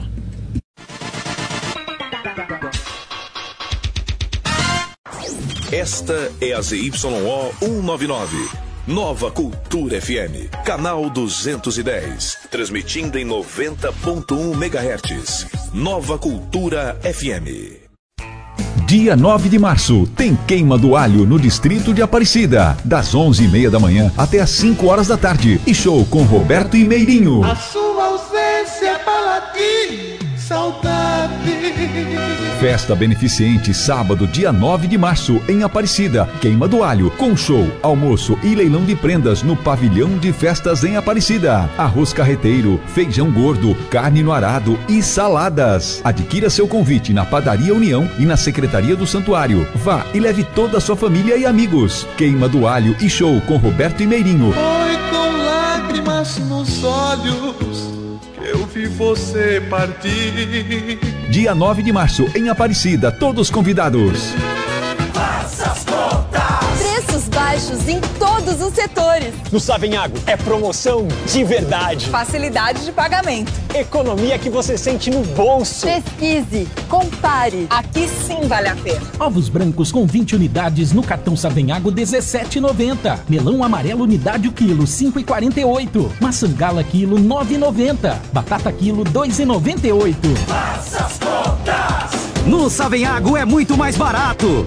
Esta é a ZYO 199. Nova Cultura FM, canal 210, transmitindo em 90.1 MHz. Nova Cultura FM. Dia 9 de março, tem Queima do Alho no distrito de Aparecida, das 11h30 da manhã até as 5 horas da tarde. E show com Roberto e Meirinho. A sua ausência para ti, saudade. Festa beneficente, sábado, dia 9 de março, em Aparecida. Queima do Alho, com show, almoço e leilão de prendas no pavilhão de festas em Aparecida. Arroz carreteiro, feijão gordo, carne no arado e saladas. Adquira seu convite na Padaria União e na Secretaria do Santuário. Vá e leve toda a sua família e amigos. Queima do Alho e show com Roberto e Meirinho. Foi com lágrimas nos olhos que eu vi você partir. Dia 9 de março, em Aparecida, todos convidados. Faça as contas. Preços baixos em todos os setores. No Savenhago é promoção de verdade. Facilidade de pagamento. Economia que você sente no bolso. Pesquise, compare. Aqui sim vale a pena. Ovos brancos com 20 unidades no cartão Savenhago, R$17,90. Melão amarelo unidade o quilo, R$5,48. Maçã gala quilo, R$9,90. Batata quilo, R$2,98. Faça as contas. No Savenhago é muito mais barato.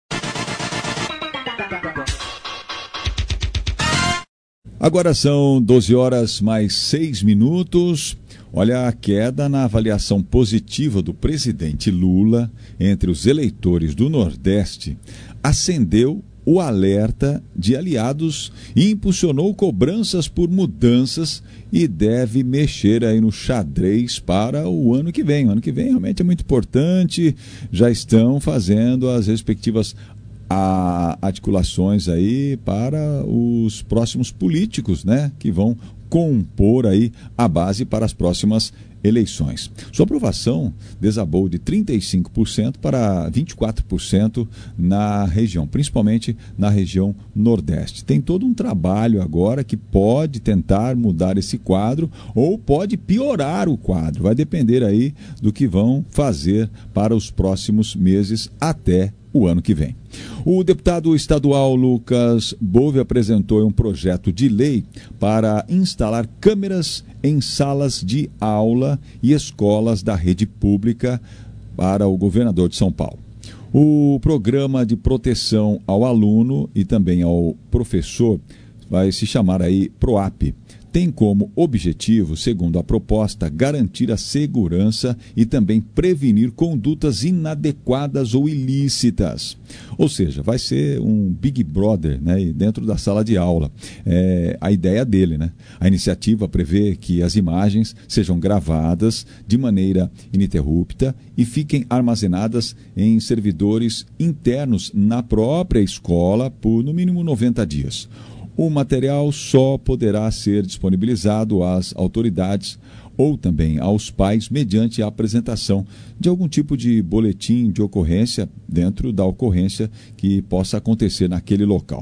Agora são 12 horas mais 6 minutos. Olha, a queda na avaliação positiva do presidente Lula entre os eleitores do Nordeste acendeu o alerta de aliados e impulsionou cobranças por mudanças e deve mexer aí no xadrez para o ano que vem. O ano que vem realmente é muito importante, já estão fazendo as respectivas articulações aí para os próximos políticos, né, que vão compor aí a base para as próximas eleições. Sua aprovação desabou de 35% para 24% na região, principalmente na região Nordeste. Tem todo um trabalho agora que pode tentar mudar esse quadro ou pode piorar o quadro. Vai depender aí do que vão fazer para os próximos meses até o ano que vem. O deputado estadual Lucas Bove apresentou um projeto de lei para instalar câmeras em salas de aula e escolas da rede pública para o governador de São Paulo. O programa de proteção ao aluno e também ao professor vai se chamar aí PROAP. Tem como objetivo, segundo a proposta, garantir a segurança e também prevenir condutas inadequadas ou ilícitas. Ou seja, vai ser um Big Brother, né, dentro da sala de aula. É a ideia dele, né? A iniciativa prevê que as imagens sejam gravadas de maneira ininterrupta e fiquem armazenadas em servidores internos na própria escola por no mínimo 90 dias. O material só poderá ser disponibilizado às autoridades ou também aos pais mediante a apresentação de algum tipo de boletim de ocorrência dentro da ocorrência que possa acontecer naquele local.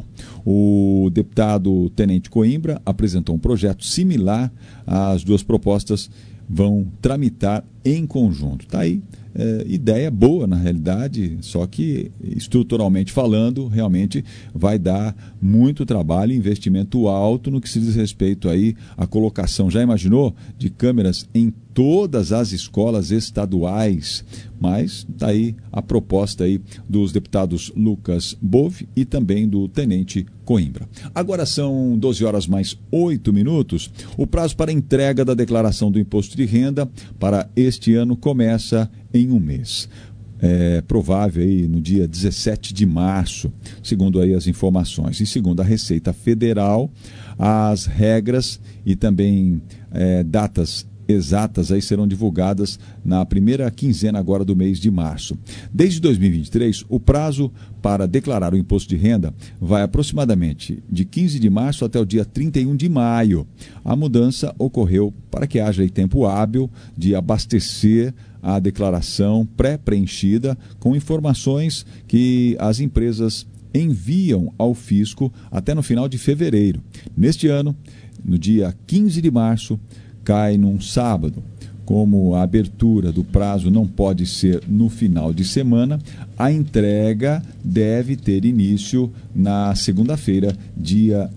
O deputado Tenente Coimbra apresentou um projeto similar. As duas propostas vão tramitar em conjunto. Está aí. Ideia boa na realidade, só que estruturalmente falando, realmente vai dar muito trabalho e investimento alto no que se diz respeito aí à colocação, já imaginou, de câmeras em todas as escolas estaduais. Mas está aí a proposta aí dos deputados Lucas Bove e também do Tenente Coimbra. Agora são 12h mais 8. O prazo para entrega da declaração do imposto de renda para este ano começa em um mês. É provável aí no dia 17 de março, segundo aí as informações. E segundo a Receita Federal, as regras e também datas exatas aí serão divulgadas na primeira quinzena agora do mês de março. Desde 2023, o prazo para declarar o imposto de renda vai aproximadamente de 15 de março até o dia 31 de maio. A mudança ocorreu para que haja aí tempo hábil de abastecer a declaração pré-preenchida com informações que as empresas enviam ao fisco até no final de fevereiro. Neste ano, no dia 15 de março, cai num sábado. Como a abertura do prazo não pode ser no final de semana, a entrega deve ter início na segunda-feira, dia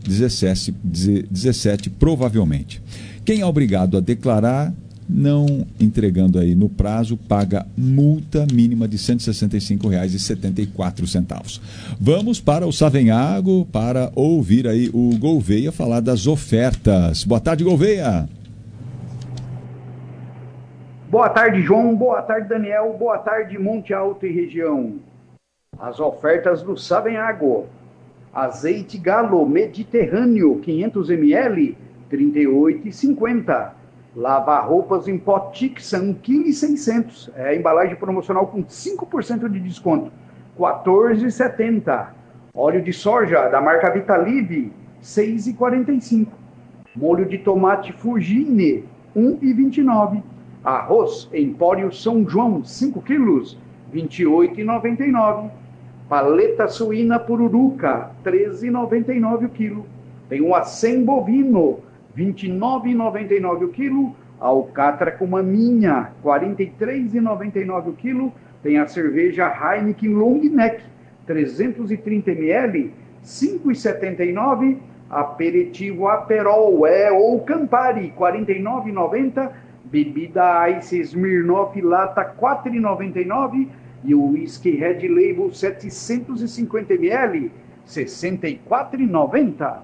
17, provavelmente. Quem é obrigado a declarar, não entregando aí no prazo, paga multa mínima de R$ 165,74. Vamos para o Savenhago para ouvir aí o Gouveia falar das ofertas. Boa tarde, Gouveia. Boa tarde, João. Boa tarde, Daniel. Boa tarde, Monte Alto e região. As ofertas do Savenhago. Azeite Galo Mediterrâneo 500 ml, R$ 38,50. Lava-roupas em pó Tixan 1,6 kg. É a embalagem promocional com 5% de desconto, R$ 14,70. Óleo de soja da marca Vitalive, R$ 6,45. Molho de tomate Fugine, R$ 1,29. Arroz Empório São João, 5 quilos, R$ 28,99. Paleta suína Pururuca, R$ 13,99 o quilo. Tem o acém bovino, R$ 29,99 o quilo. Alcatra com maminha, R$ 43,99 o quilo. Tem a cerveja Heineken Long Neck, 330 ml, R$ 5,79. Aperitivo Aperol ou Campari, R$ 49,90. Bebida Ice Smirnoff Lata, R$ 4,99. E o whisky Red Label 750 ml, R$ 64,90.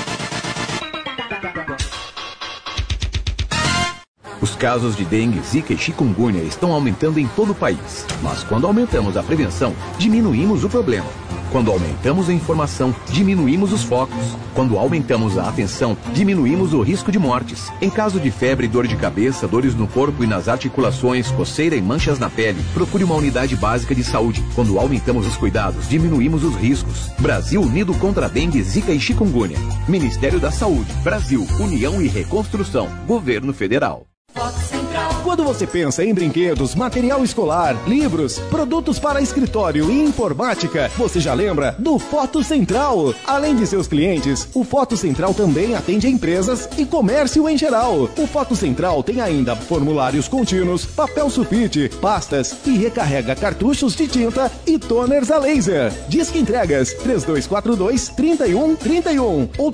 Os casos de dengue, zika e chikungunya estão aumentando em todo o país. Mas quando aumentamos a prevenção, diminuímos o problema. Quando aumentamos a informação, diminuímos os focos. Quando aumentamos a atenção, diminuímos o risco de mortes. Em caso de febre, dor de cabeça, dores no corpo e nas articulações, coceira e manchas na pele, procure uma unidade básica de saúde. Quando aumentamos os cuidados, diminuímos os riscos. Brasil unido contra a dengue, zika e chikungunya. Ministério da Saúde, Brasil, União e Reconstrução. Governo Federal. Foco Central. Quando você pensa em brinquedos, material escolar, livros, produtos para escritório e informática, você já lembra do Foto Central. Além de seus clientes, o Foto Central também atende empresas e comércio em geral. O Foto Central tem ainda formulários contínuos, papel sulfite, pastas e recarrega cartuchos de tinta e toners a laser. Disque entregas 3242-3131 ou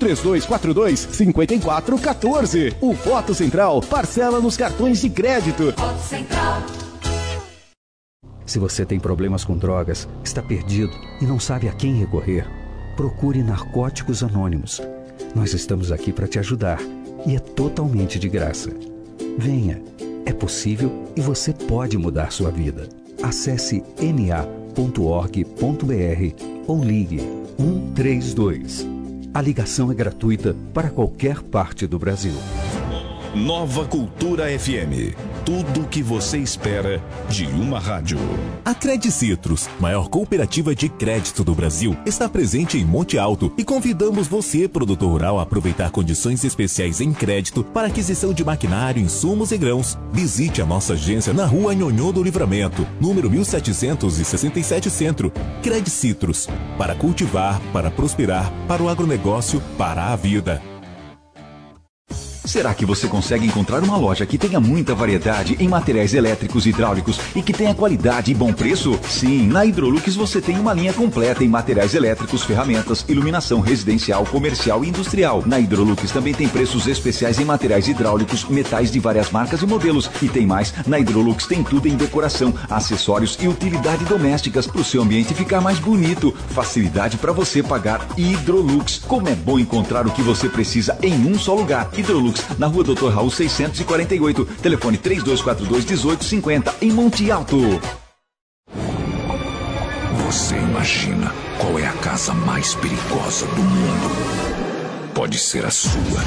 3242-5414. O Foto Central parcela nos cartões de crédito. Foto Central. Se você tem problemas com drogas, está perdido e não sabe a quem recorrer, procure Narcóticos Anônimos. Nós estamos aqui para te ajudar e é totalmente de graça. Venha, é possível e você pode mudar sua vida. Acesse na.org.br ou ligue 132. A ligação é gratuita para qualquer parte do Brasil. Nova Cultura FM. Tudo o que você espera de uma rádio. A Credicitrus, maior cooperativa de crédito do Brasil, está presente em Monte Alto e convidamos você, produtor rural, a aproveitar condições especiais em crédito para aquisição de maquinário, insumos e grãos. Visite a nossa agência na Rua Nhonhô do Livramento, número 1767 Centro. Credicitrus, para cultivar, para prosperar, para o agronegócio, para a vida. Será que você consegue encontrar uma loja que tenha muita variedade em materiais elétricos e hidráulicos e que tenha qualidade e bom preço? Sim, na Hidrolux você tem uma linha completa em materiais elétricos, ferramentas, iluminação residencial, comercial e industrial. Na Hidrolux também tem preços especiais em materiais hidráulicos, metais de várias marcas e modelos. E tem mais, na Hidrolux tem tudo em decoração, acessórios e utilidade domésticas para o seu ambiente ficar mais bonito. Facilidade para você pagar Hidrolux. Como é bom encontrar o que você precisa em um só lugar. Hidrolux, na Rua Dr. Raul 648, telefone 3242-1850, em Monte Alto. Você imagina qual é a casa mais perigosa do mundo? Pode ser a sua.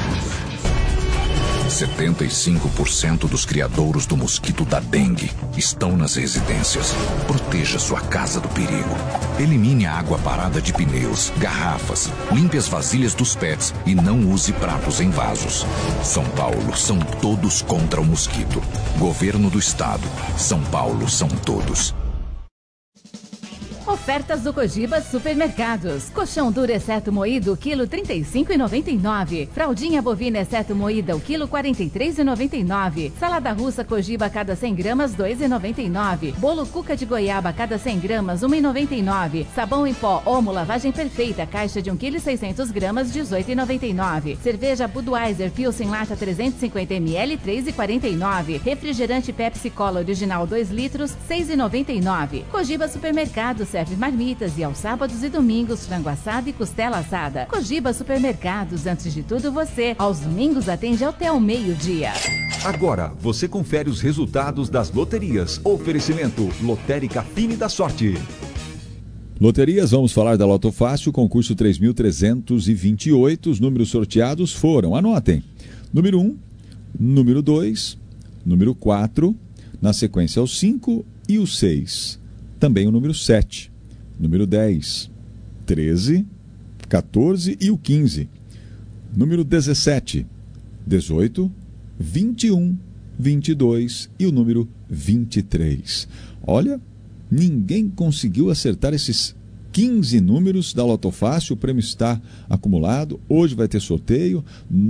75% dos criadouros do mosquito da dengue estão nas residências. Proteja sua casa do perigo. Elimine a água parada de pneus, garrafas, limpe as vasilhas dos pets e não use pratos em vasos. São Paulo, são todos contra o mosquito. Governo do Estado. São Paulo, são todos. Ofertas do Cogiba Supermercados. Colchão duro exceto moído, quilo 35,99. Fraldinha bovina exceto moída, o quilo 43,99. Salada russa Cogiba a cada 100 gramas, 2,99. Bolo cuca de goiaba a cada 100 gramas, 1,99. Sabão em pó Omo lavagem perfeita, caixa de 1,6 kg, 18,99. Cerveja Budweiser Pilsen lata 350 ml, 3,49. Refrigerante Pepsi Cola original 2 litros, 6,99. Cogiba Supermercados serve marmitas e aos sábados e domingos frango assado e costela assada. Cogiba Supermercados, antes de tudo você. Aos domingos atende até o meio-dia. Agora você confere os resultados das loterias. Oferecimento Lotérica Fine da Sorte. Loterias, vamos falar da Loto Fácil, concurso 3.328. Os números sorteados foram, anotem, número 1, número 2, número 4, na sequência o 5 e o 6. Também o número 7, número 10, 13, 14 e o 15. Número 17, 18, 21, 22 e o número 23. Olha, ninguém conseguiu acertar esses 15 números da Loto Fácil. O prêmio está acumulado. Hoje vai ter sorteio,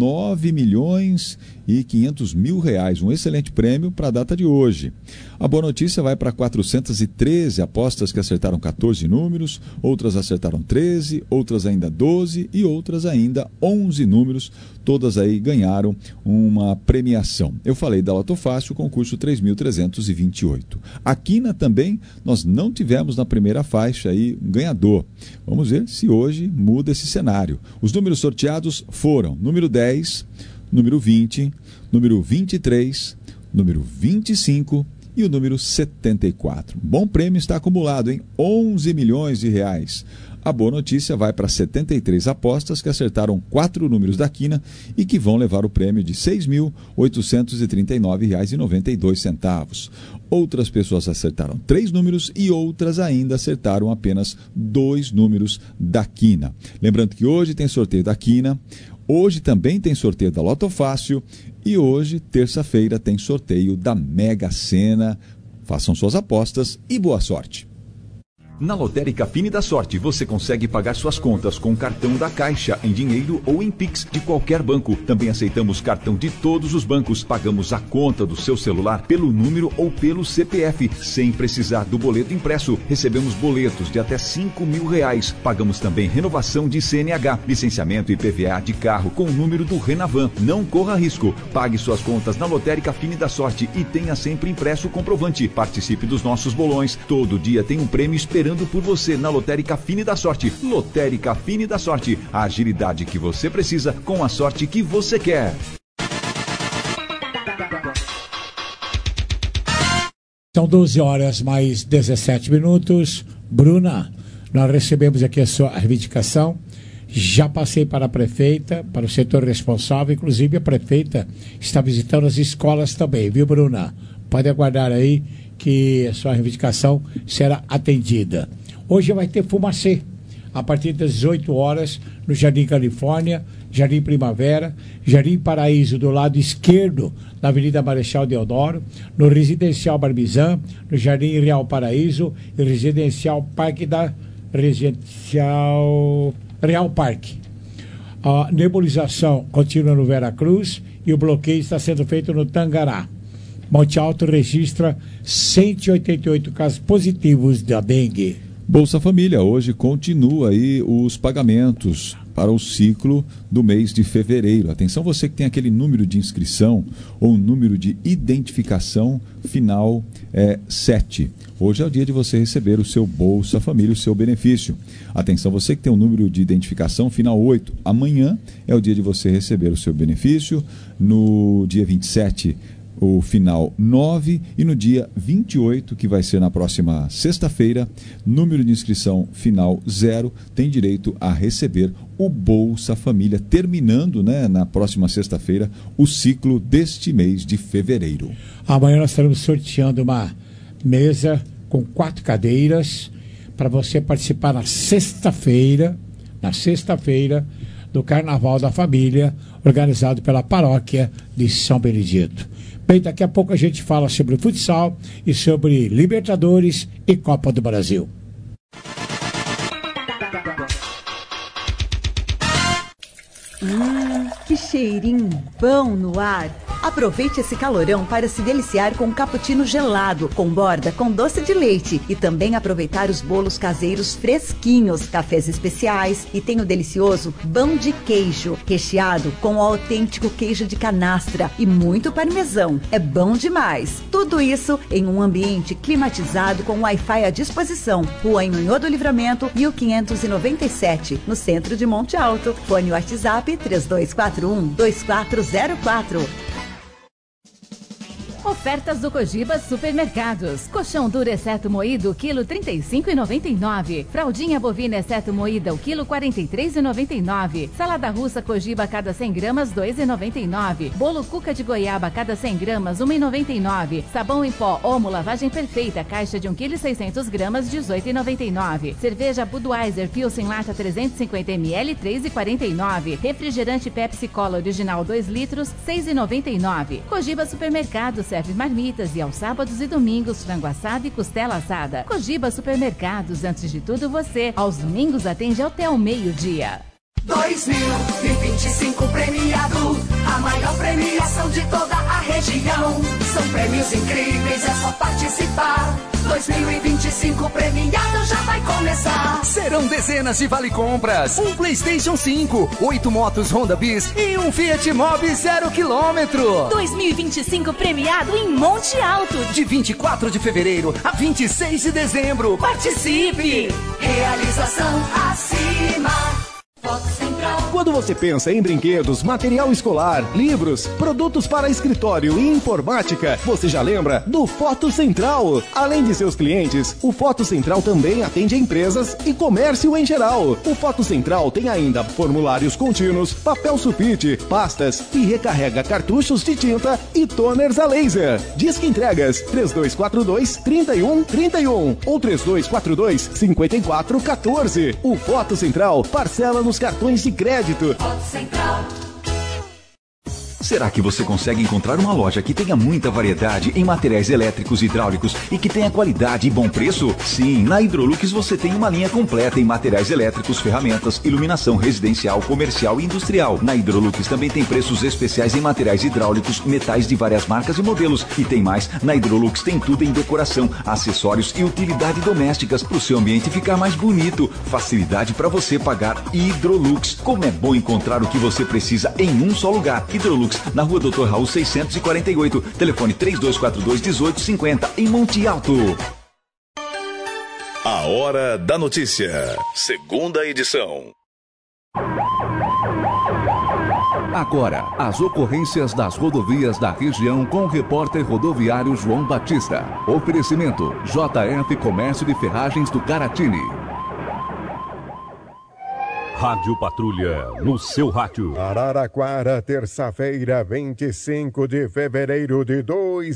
9.500.000 reais. Um excelente prêmio para a data de hoje. A boa notícia vai para 413 apostas que acertaram 14 números, outras acertaram 13, outras ainda 12 e outras ainda 11 números. Todas aí ganharam uma premiação. Eu falei da Loto Fácil, concurso 3.328. A Quina também, nós não tivemos na primeira faixa aí um ganhador. Vamos ver se hoje muda esse cenário. Os números sorteados foram número 10, número 20, número 23, número 25 e o número 74. Bom prêmio está acumulado, hein? 11 milhões de reais. A boa notícia vai para 73 apostas que acertaram 4 números da Quina e que vão levar o prêmio de R$ 6.839,92. Outras pessoas acertaram 3 números e outras ainda acertaram apenas 2 números da Quina. Lembrando que hoje tem sorteio da Quina, hoje também tem sorteio da Loto Fácil E hoje, terça-feira, tem sorteio da Mega Sena. Façam suas apostas e boa sorte. Na Lotérica Fine da Sorte, você consegue pagar suas contas com cartão da Caixa, em dinheiro ou em Pix de qualquer banco. Também aceitamos cartão de todos os bancos. Pagamos a conta do seu celular pelo número ou pelo CPF, sem precisar do boleto impresso. Recebemos boletos de até R$5.000. Pagamos também renovação de CNH, licenciamento e PVA de carro com o número do Renavan. Não corra risco. Pague suas contas na Lotérica Fine da Sorte e tenha sempre impresso o comprovante. Participe dos nossos bolões. Todo dia tem um prêmio esperando por você na Lotérica Fine da Sorte. Lotérica Fine da Sorte. A agilidade que você precisa com a sorte que você quer. São 12 horas mais 17 minutos. Bruna, nós recebemos aqui a sua reivindicação. Já passei para a prefeita, para o setor responsável. Inclusive a prefeita está visitando as escolas também, viu, Bruna? Pode aguardar aí que a sua reivindicação será atendida. Hoje vai ter fumacê, a partir das 18 horas, no Jardim Califórnia, Jardim Primavera, Jardim Paraíso, do lado esquerdo, na Avenida Marechal Deodoro, no Residencial Barbizan, no Jardim Real Paraíso e Residencial Real Parque. A nebulização continua no Vera Cruz e o bloqueio está sendo feito no Tangará. Monte Alto registra 188 casos positivos da dengue. Bolsa Família, hoje continua aí os pagamentos para o ciclo do mês de fevereiro. Atenção, você que tem aquele número de inscrição ou número de identificação final 7. Hoje é o dia de você receber o seu Bolsa Família, o seu benefício. Atenção, você que tem o número de identificação final 8. Amanhã é o dia de você receber o seu benefício. No dia 27, o final 9, e no dia 28, que vai ser na próxima sexta-feira, número de inscrição final 0, tem direito a receber o Bolsa Família, terminando, né, na próxima sexta-feira, o ciclo deste mês de fevereiro. Amanhã nós estaremos sorteando uma mesa com 4 cadeiras para você participar na sexta-feira, do Carnaval da Família, organizado pela Paróquia de São Benedito. Bem, daqui a pouco a gente fala sobre o futsal e sobre Libertadores e Copa do Brasil. Que cheirinho bom no ar. Aproveite esse calorão para se deliciar com um cappuccino gelado, com borda com doce de leite, e também aproveitar os bolos caseiros fresquinhos, cafés especiais, e tem o delicioso pão de queijo, recheado com o autêntico queijo de canastra e muito parmesão. É bom demais. Tudo isso em um ambiente climatizado com Wi-Fi à disposição. Rua Anhonhô do Livramento, 1597, no centro de Monte Alto. Fone WhatsApp 3241-2404. Ofertas do Cogiba Supermercados. Colchão duro exceto moído, quilo 35,99. Fraldinha bovina exceto moída, o quilo 43,99. Salada russa Cogiba cada 100 gramas, 2,99. Bolo cuca de goiaba cada 100 gramas, 1,99. Sabão em pó Omo lavagem perfeita, caixa de 1,6 kg, 18,99. Cerveja Budweiser Pilsen lata 350 ml, 3,49. Refrigerante Pepsi Cola original 2 litros, 6,99. Cogiba Supermercados serve marmitas e aos sábados e domingos frango assado e costela assada. Cogiba Supermercados, antes de tudo você. Aos domingos atende até o meio-dia. 2025 premiado, a maior premiação de toda a região. São prêmios incríveis, é só participar. 2025 premiado já vai começar. Serão dezenas de vale-compras, um PlayStation 5, 8 motos Honda Bis e um Fiat Mobi 0 km. 2025 premiado em Monte Alto. De 24 de fevereiro a 26 de dezembro. Participe! Realização acima. Foto Central. Quando você pensa em brinquedos, material escolar, livros, produtos para escritório e informática, você já lembra do Foto Central. Além de seus clientes, o Foto Central também atende empresas e comércio em geral. O Foto Central tem ainda formulários contínuos, papel sulfite, pastas e recarrega cartuchos de tinta e toners a laser. Disque entregas 3242-3131 ou 3242-5414. O Foto Central parcela nos cartões de crédito. Foto Central. Será que você consegue encontrar uma loja que tenha muita variedade em materiais elétricos e hidráulicos e que tenha qualidade e bom preço? Sim, na Hidrolux você tem uma linha completa em materiais elétricos, ferramentas, iluminação residencial, comercial e industrial. Na Hidrolux também tem preços especiais em materiais hidráulicos, metais de várias marcas e modelos. E tem mais, na Hidrolux tem tudo em decoração, acessórios e utilidade domésticas para o seu ambiente ficar mais bonito. Facilidade para você pagar. Hidrolux. Como é bom encontrar o que você precisa em um só lugar. Hidrolux, na Rua Dr. Raul 648, telefone 3242-1850, em Monte Alto. A Hora da Notícia, segunda edição. Agora, as ocorrências das rodovias da região com o repórter rodoviário João Batista. Oferecimento: JF Comércio de Ferragens do Caratini. Rádio Patrulha, no seu rádio. Araraquara, terça-feira, 25 de fevereiro de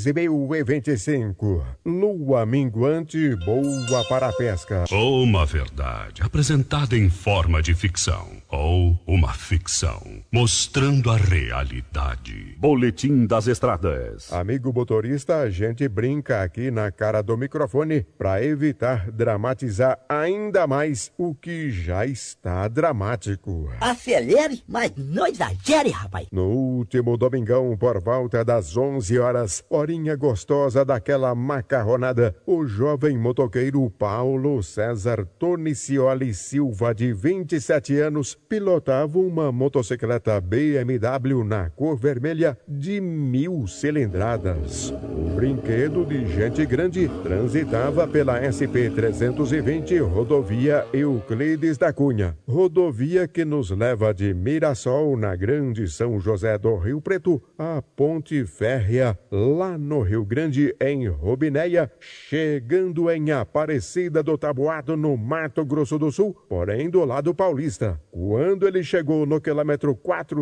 2025. Lua minguante, boa para a pesca. Uma verdade apresentada em forma de ficção. Ou uma ficção mostrando a realidade. Boletim das Estradas. Amigo motorista, a gente brinca aqui na cara do microfone para evitar dramatizar ainda mais o que já está dramático. Acelere, mas não exagere, rapaz. No último domingão, por volta das 11 horas, horinha gostosa daquela macarronada, o jovem motoqueiro Paulo César Tonicioli Silva, de 27 anos, pilotava uma motocicleta BMW na cor vermelha de 1000 cilindradas. O brinquedo de gente grande transitava pela SP-320, rodovia Euclides da Cunha, rodovia que nos leva de Mirassol, na Grande São José do Rio Preto, à Ponte Férrea, lá no Rio Grande, em Robinéia, chegando em Aparecida do Taboado, no Mato Grosso do Sul, porém do lado paulista. Quando ele chegou no quilômetro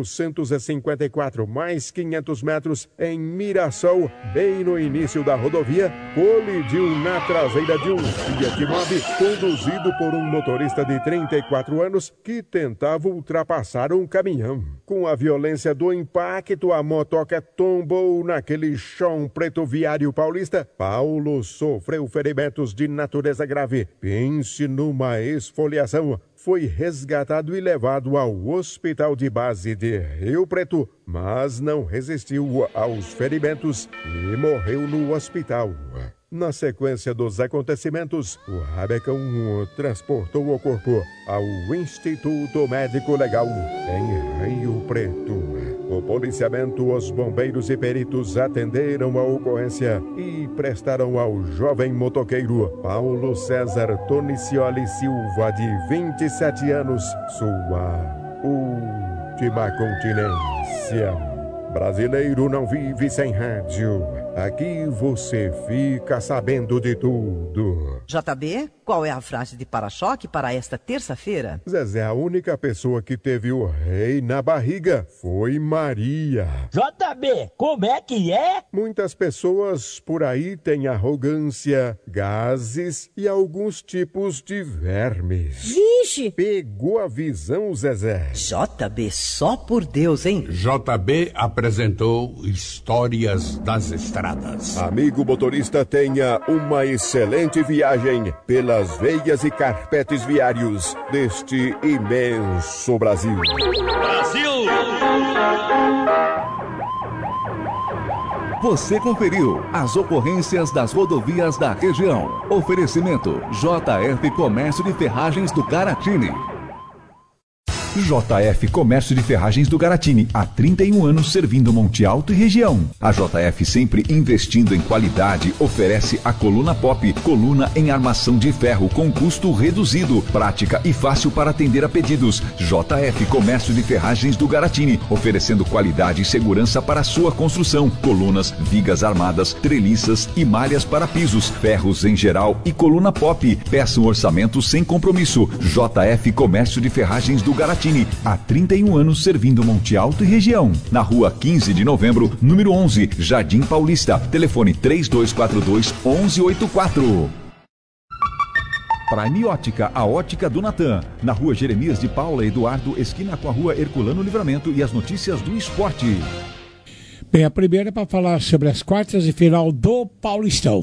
454, mais 500 metros, em Mirassol, bem no início da rodovia, colidiu na traseira de um Fiat Mobi, conduzido por um motorista de 34 anos que tentava ultrapassar um caminhão. Com a violência do impacto, a motoca tombou naquele chão preto viário paulista. Paulo sofreu ferimentos de natureza grave. Pense numa esfoliação. Foi resgatado e levado ao Hospital de Base de Rio Preto, mas não resistiu aos ferimentos e morreu no hospital. Na sequência dos acontecimentos, o Rabecão transportou o corpo ao Instituto Médico Legal em Rio Preto. O policiamento, os bombeiros e peritos atenderam a ocorrência e prestaram ao jovem motoqueiro Paulo César Tonicioli Silva, de 27 anos, sua última continência. Brasileiro não vive sem rádio. Aqui você fica sabendo de tudo. JB, qual é a frase de para-choque para esta terça-feira? Zezé, a única pessoa que teve o rei na barriga foi Maria. JB, como é que é? Muitas pessoas por aí têm arrogância, gases e alguns tipos de vermes. Vixe! Pegou a visão, Zezé? JB, só por Deus, hein? JB apresentou Histórias das Estradas. Amigo motorista, tenha uma excelente viagem pelas veias e carpetes viários deste imenso Brasil. Brasil! Você conferiu as ocorrências das rodovias da região. Oferecimento: JF Comércio de Ferragens do Caratini. JF Comércio de Ferragens do Garatini, há 31 anos servindo Monte Alto e região. A JF, sempre investindo em qualidade, oferece a coluna Pop, coluna em armação de ferro com custo reduzido, prática e fácil para atender a pedidos. JF Comércio de Ferragens do Garatini, oferecendo qualidade e segurança para a sua construção. Colunas, vigas armadas, treliças e malhas para pisos, ferros em geral e coluna Pop. Peça um orçamento sem compromisso. JF Comércio de Ferragens do Garatini, há 31 anos servindo Monte Alto e região. Na rua 15 de novembro, número 11, Jardim Paulista. Telefone 3242-1184. Prime Ótica, a ótica do Natan. Na rua Jeremias de Paula Eduardo, esquina com a rua Herculano Livramento, e as notícias do esporte. Bem, a primeira é para falar sobre as quartas de final do Paulistão.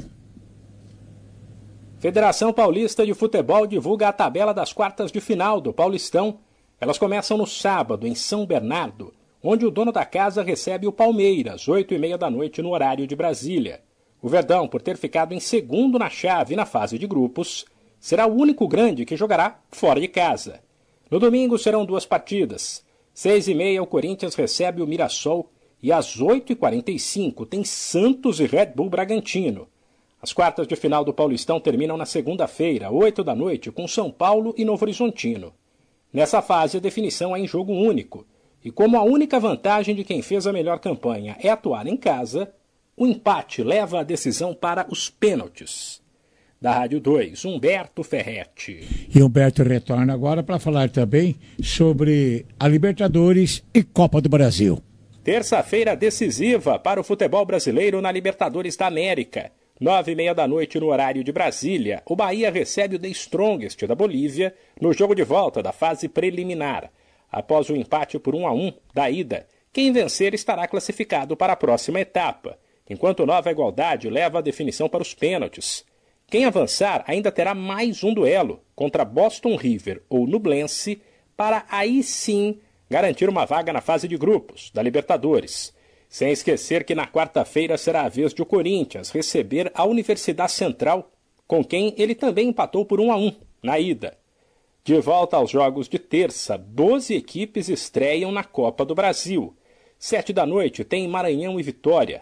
Federação Paulista de Futebol divulga a tabela das quartas de final do Paulistão. Elas começam no sábado, em São Bernardo, onde o dono da casa recebe o Palmeiras, 8h30 da noite no horário de Brasília. O Verdão, por ter ficado em segundo na chave na fase de grupos, será o único grande que jogará fora de casa. No domingo serão 2 partidas. 6h30 o Corinthians recebe o Mirassol e às 8h45 tem Santos e Red Bull Bragantino. As quartas de final do Paulistão terminam na segunda-feira, 8 da noite, com São Paulo e Novo Horizontino. Nessa fase, a definição é em jogo único. E como a única vantagem de quem fez a melhor campanha é atuar em casa, o empate leva a decisão para os pênaltis. Da Rádio 2, Humberto Ferretti. E Humberto retorna agora para falar também sobre a Libertadores e Copa do Brasil. Terça-feira decisiva para o futebol brasileiro na Libertadores da América. 9h30 da noite no horário de Brasília, o Bahia recebe o The Strongest da Bolívia no jogo de volta da fase preliminar. Após o empate por 1-1 da ida, quem vencer estará classificado para a próxima etapa, enquanto Nova Igualdade leva a definição para os pênaltis. Quem avançar ainda terá mais um duelo contra Boston River ou Nublense para aí sim garantir uma vaga na fase de grupos da Libertadores. Sem esquecer que na quarta-feira será a vez de o Corinthians receber a Universidade Central, com quem ele também empatou por 1-1 na ida. De volta aos jogos de terça, 12 equipes estreiam na Copa do Brasil. 7 da noite tem Maranhão e Vitória.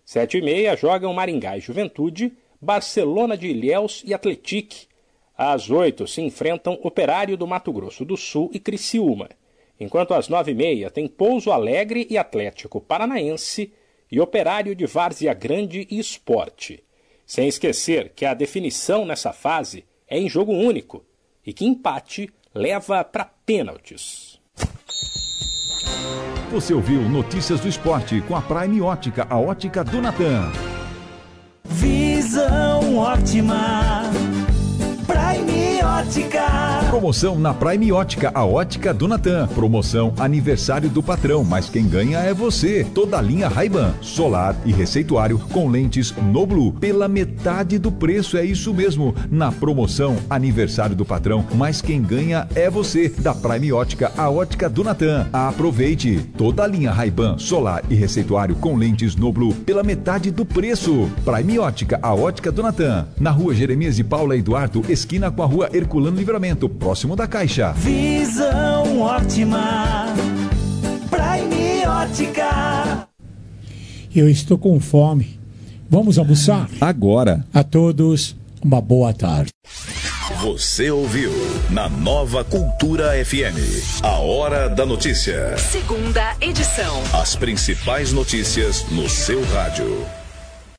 7h30 jogam Maringá e Juventude, Barcelona de Ilhéus e Atletique. Às 8 se enfrentam Operário do Mato Grosso do Sul e Criciúma. Enquanto às 9h30 tem Pouso Alegre e Atlético Paranaense e Operário de Várzea Grande e Sport. Sem esquecer que a definição nessa fase é em jogo único e que empate leva para pênaltis. Você ouviu Notícias do Esporte com a Prime Ótica, a ótica do Natan. Visão ótima. Prime Ótica. Promoção na Prime Ótica, a ótica do Natan. Promoção aniversário do patrão, mas quem ganha é você. Toda a linha Ray-Ban, solar e receituário com lentes no Blue pela metade do preço, é isso mesmo. Na promoção aniversário do patrão, mas quem ganha é você. Da Prime Ótica, a ótica do Natan. Aproveite. Toda a linha Ray-Ban, solar e receituário com lentes no Blue pela metade do preço. Prime Ótica, a ótica do Natan. Na rua Jeremias de Paula Eduardo, esquina com a rua Herculano Livramento, próximo da Caixa. Visão ótima. Prime Ótica. Eu estou com fome. Vamos almoçar? Agora. A todos, uma boa tarde. Você ouviu na Nova Cultura FM, a Hora da Notícia. Segunda edição. As principais notícias no seu rádio.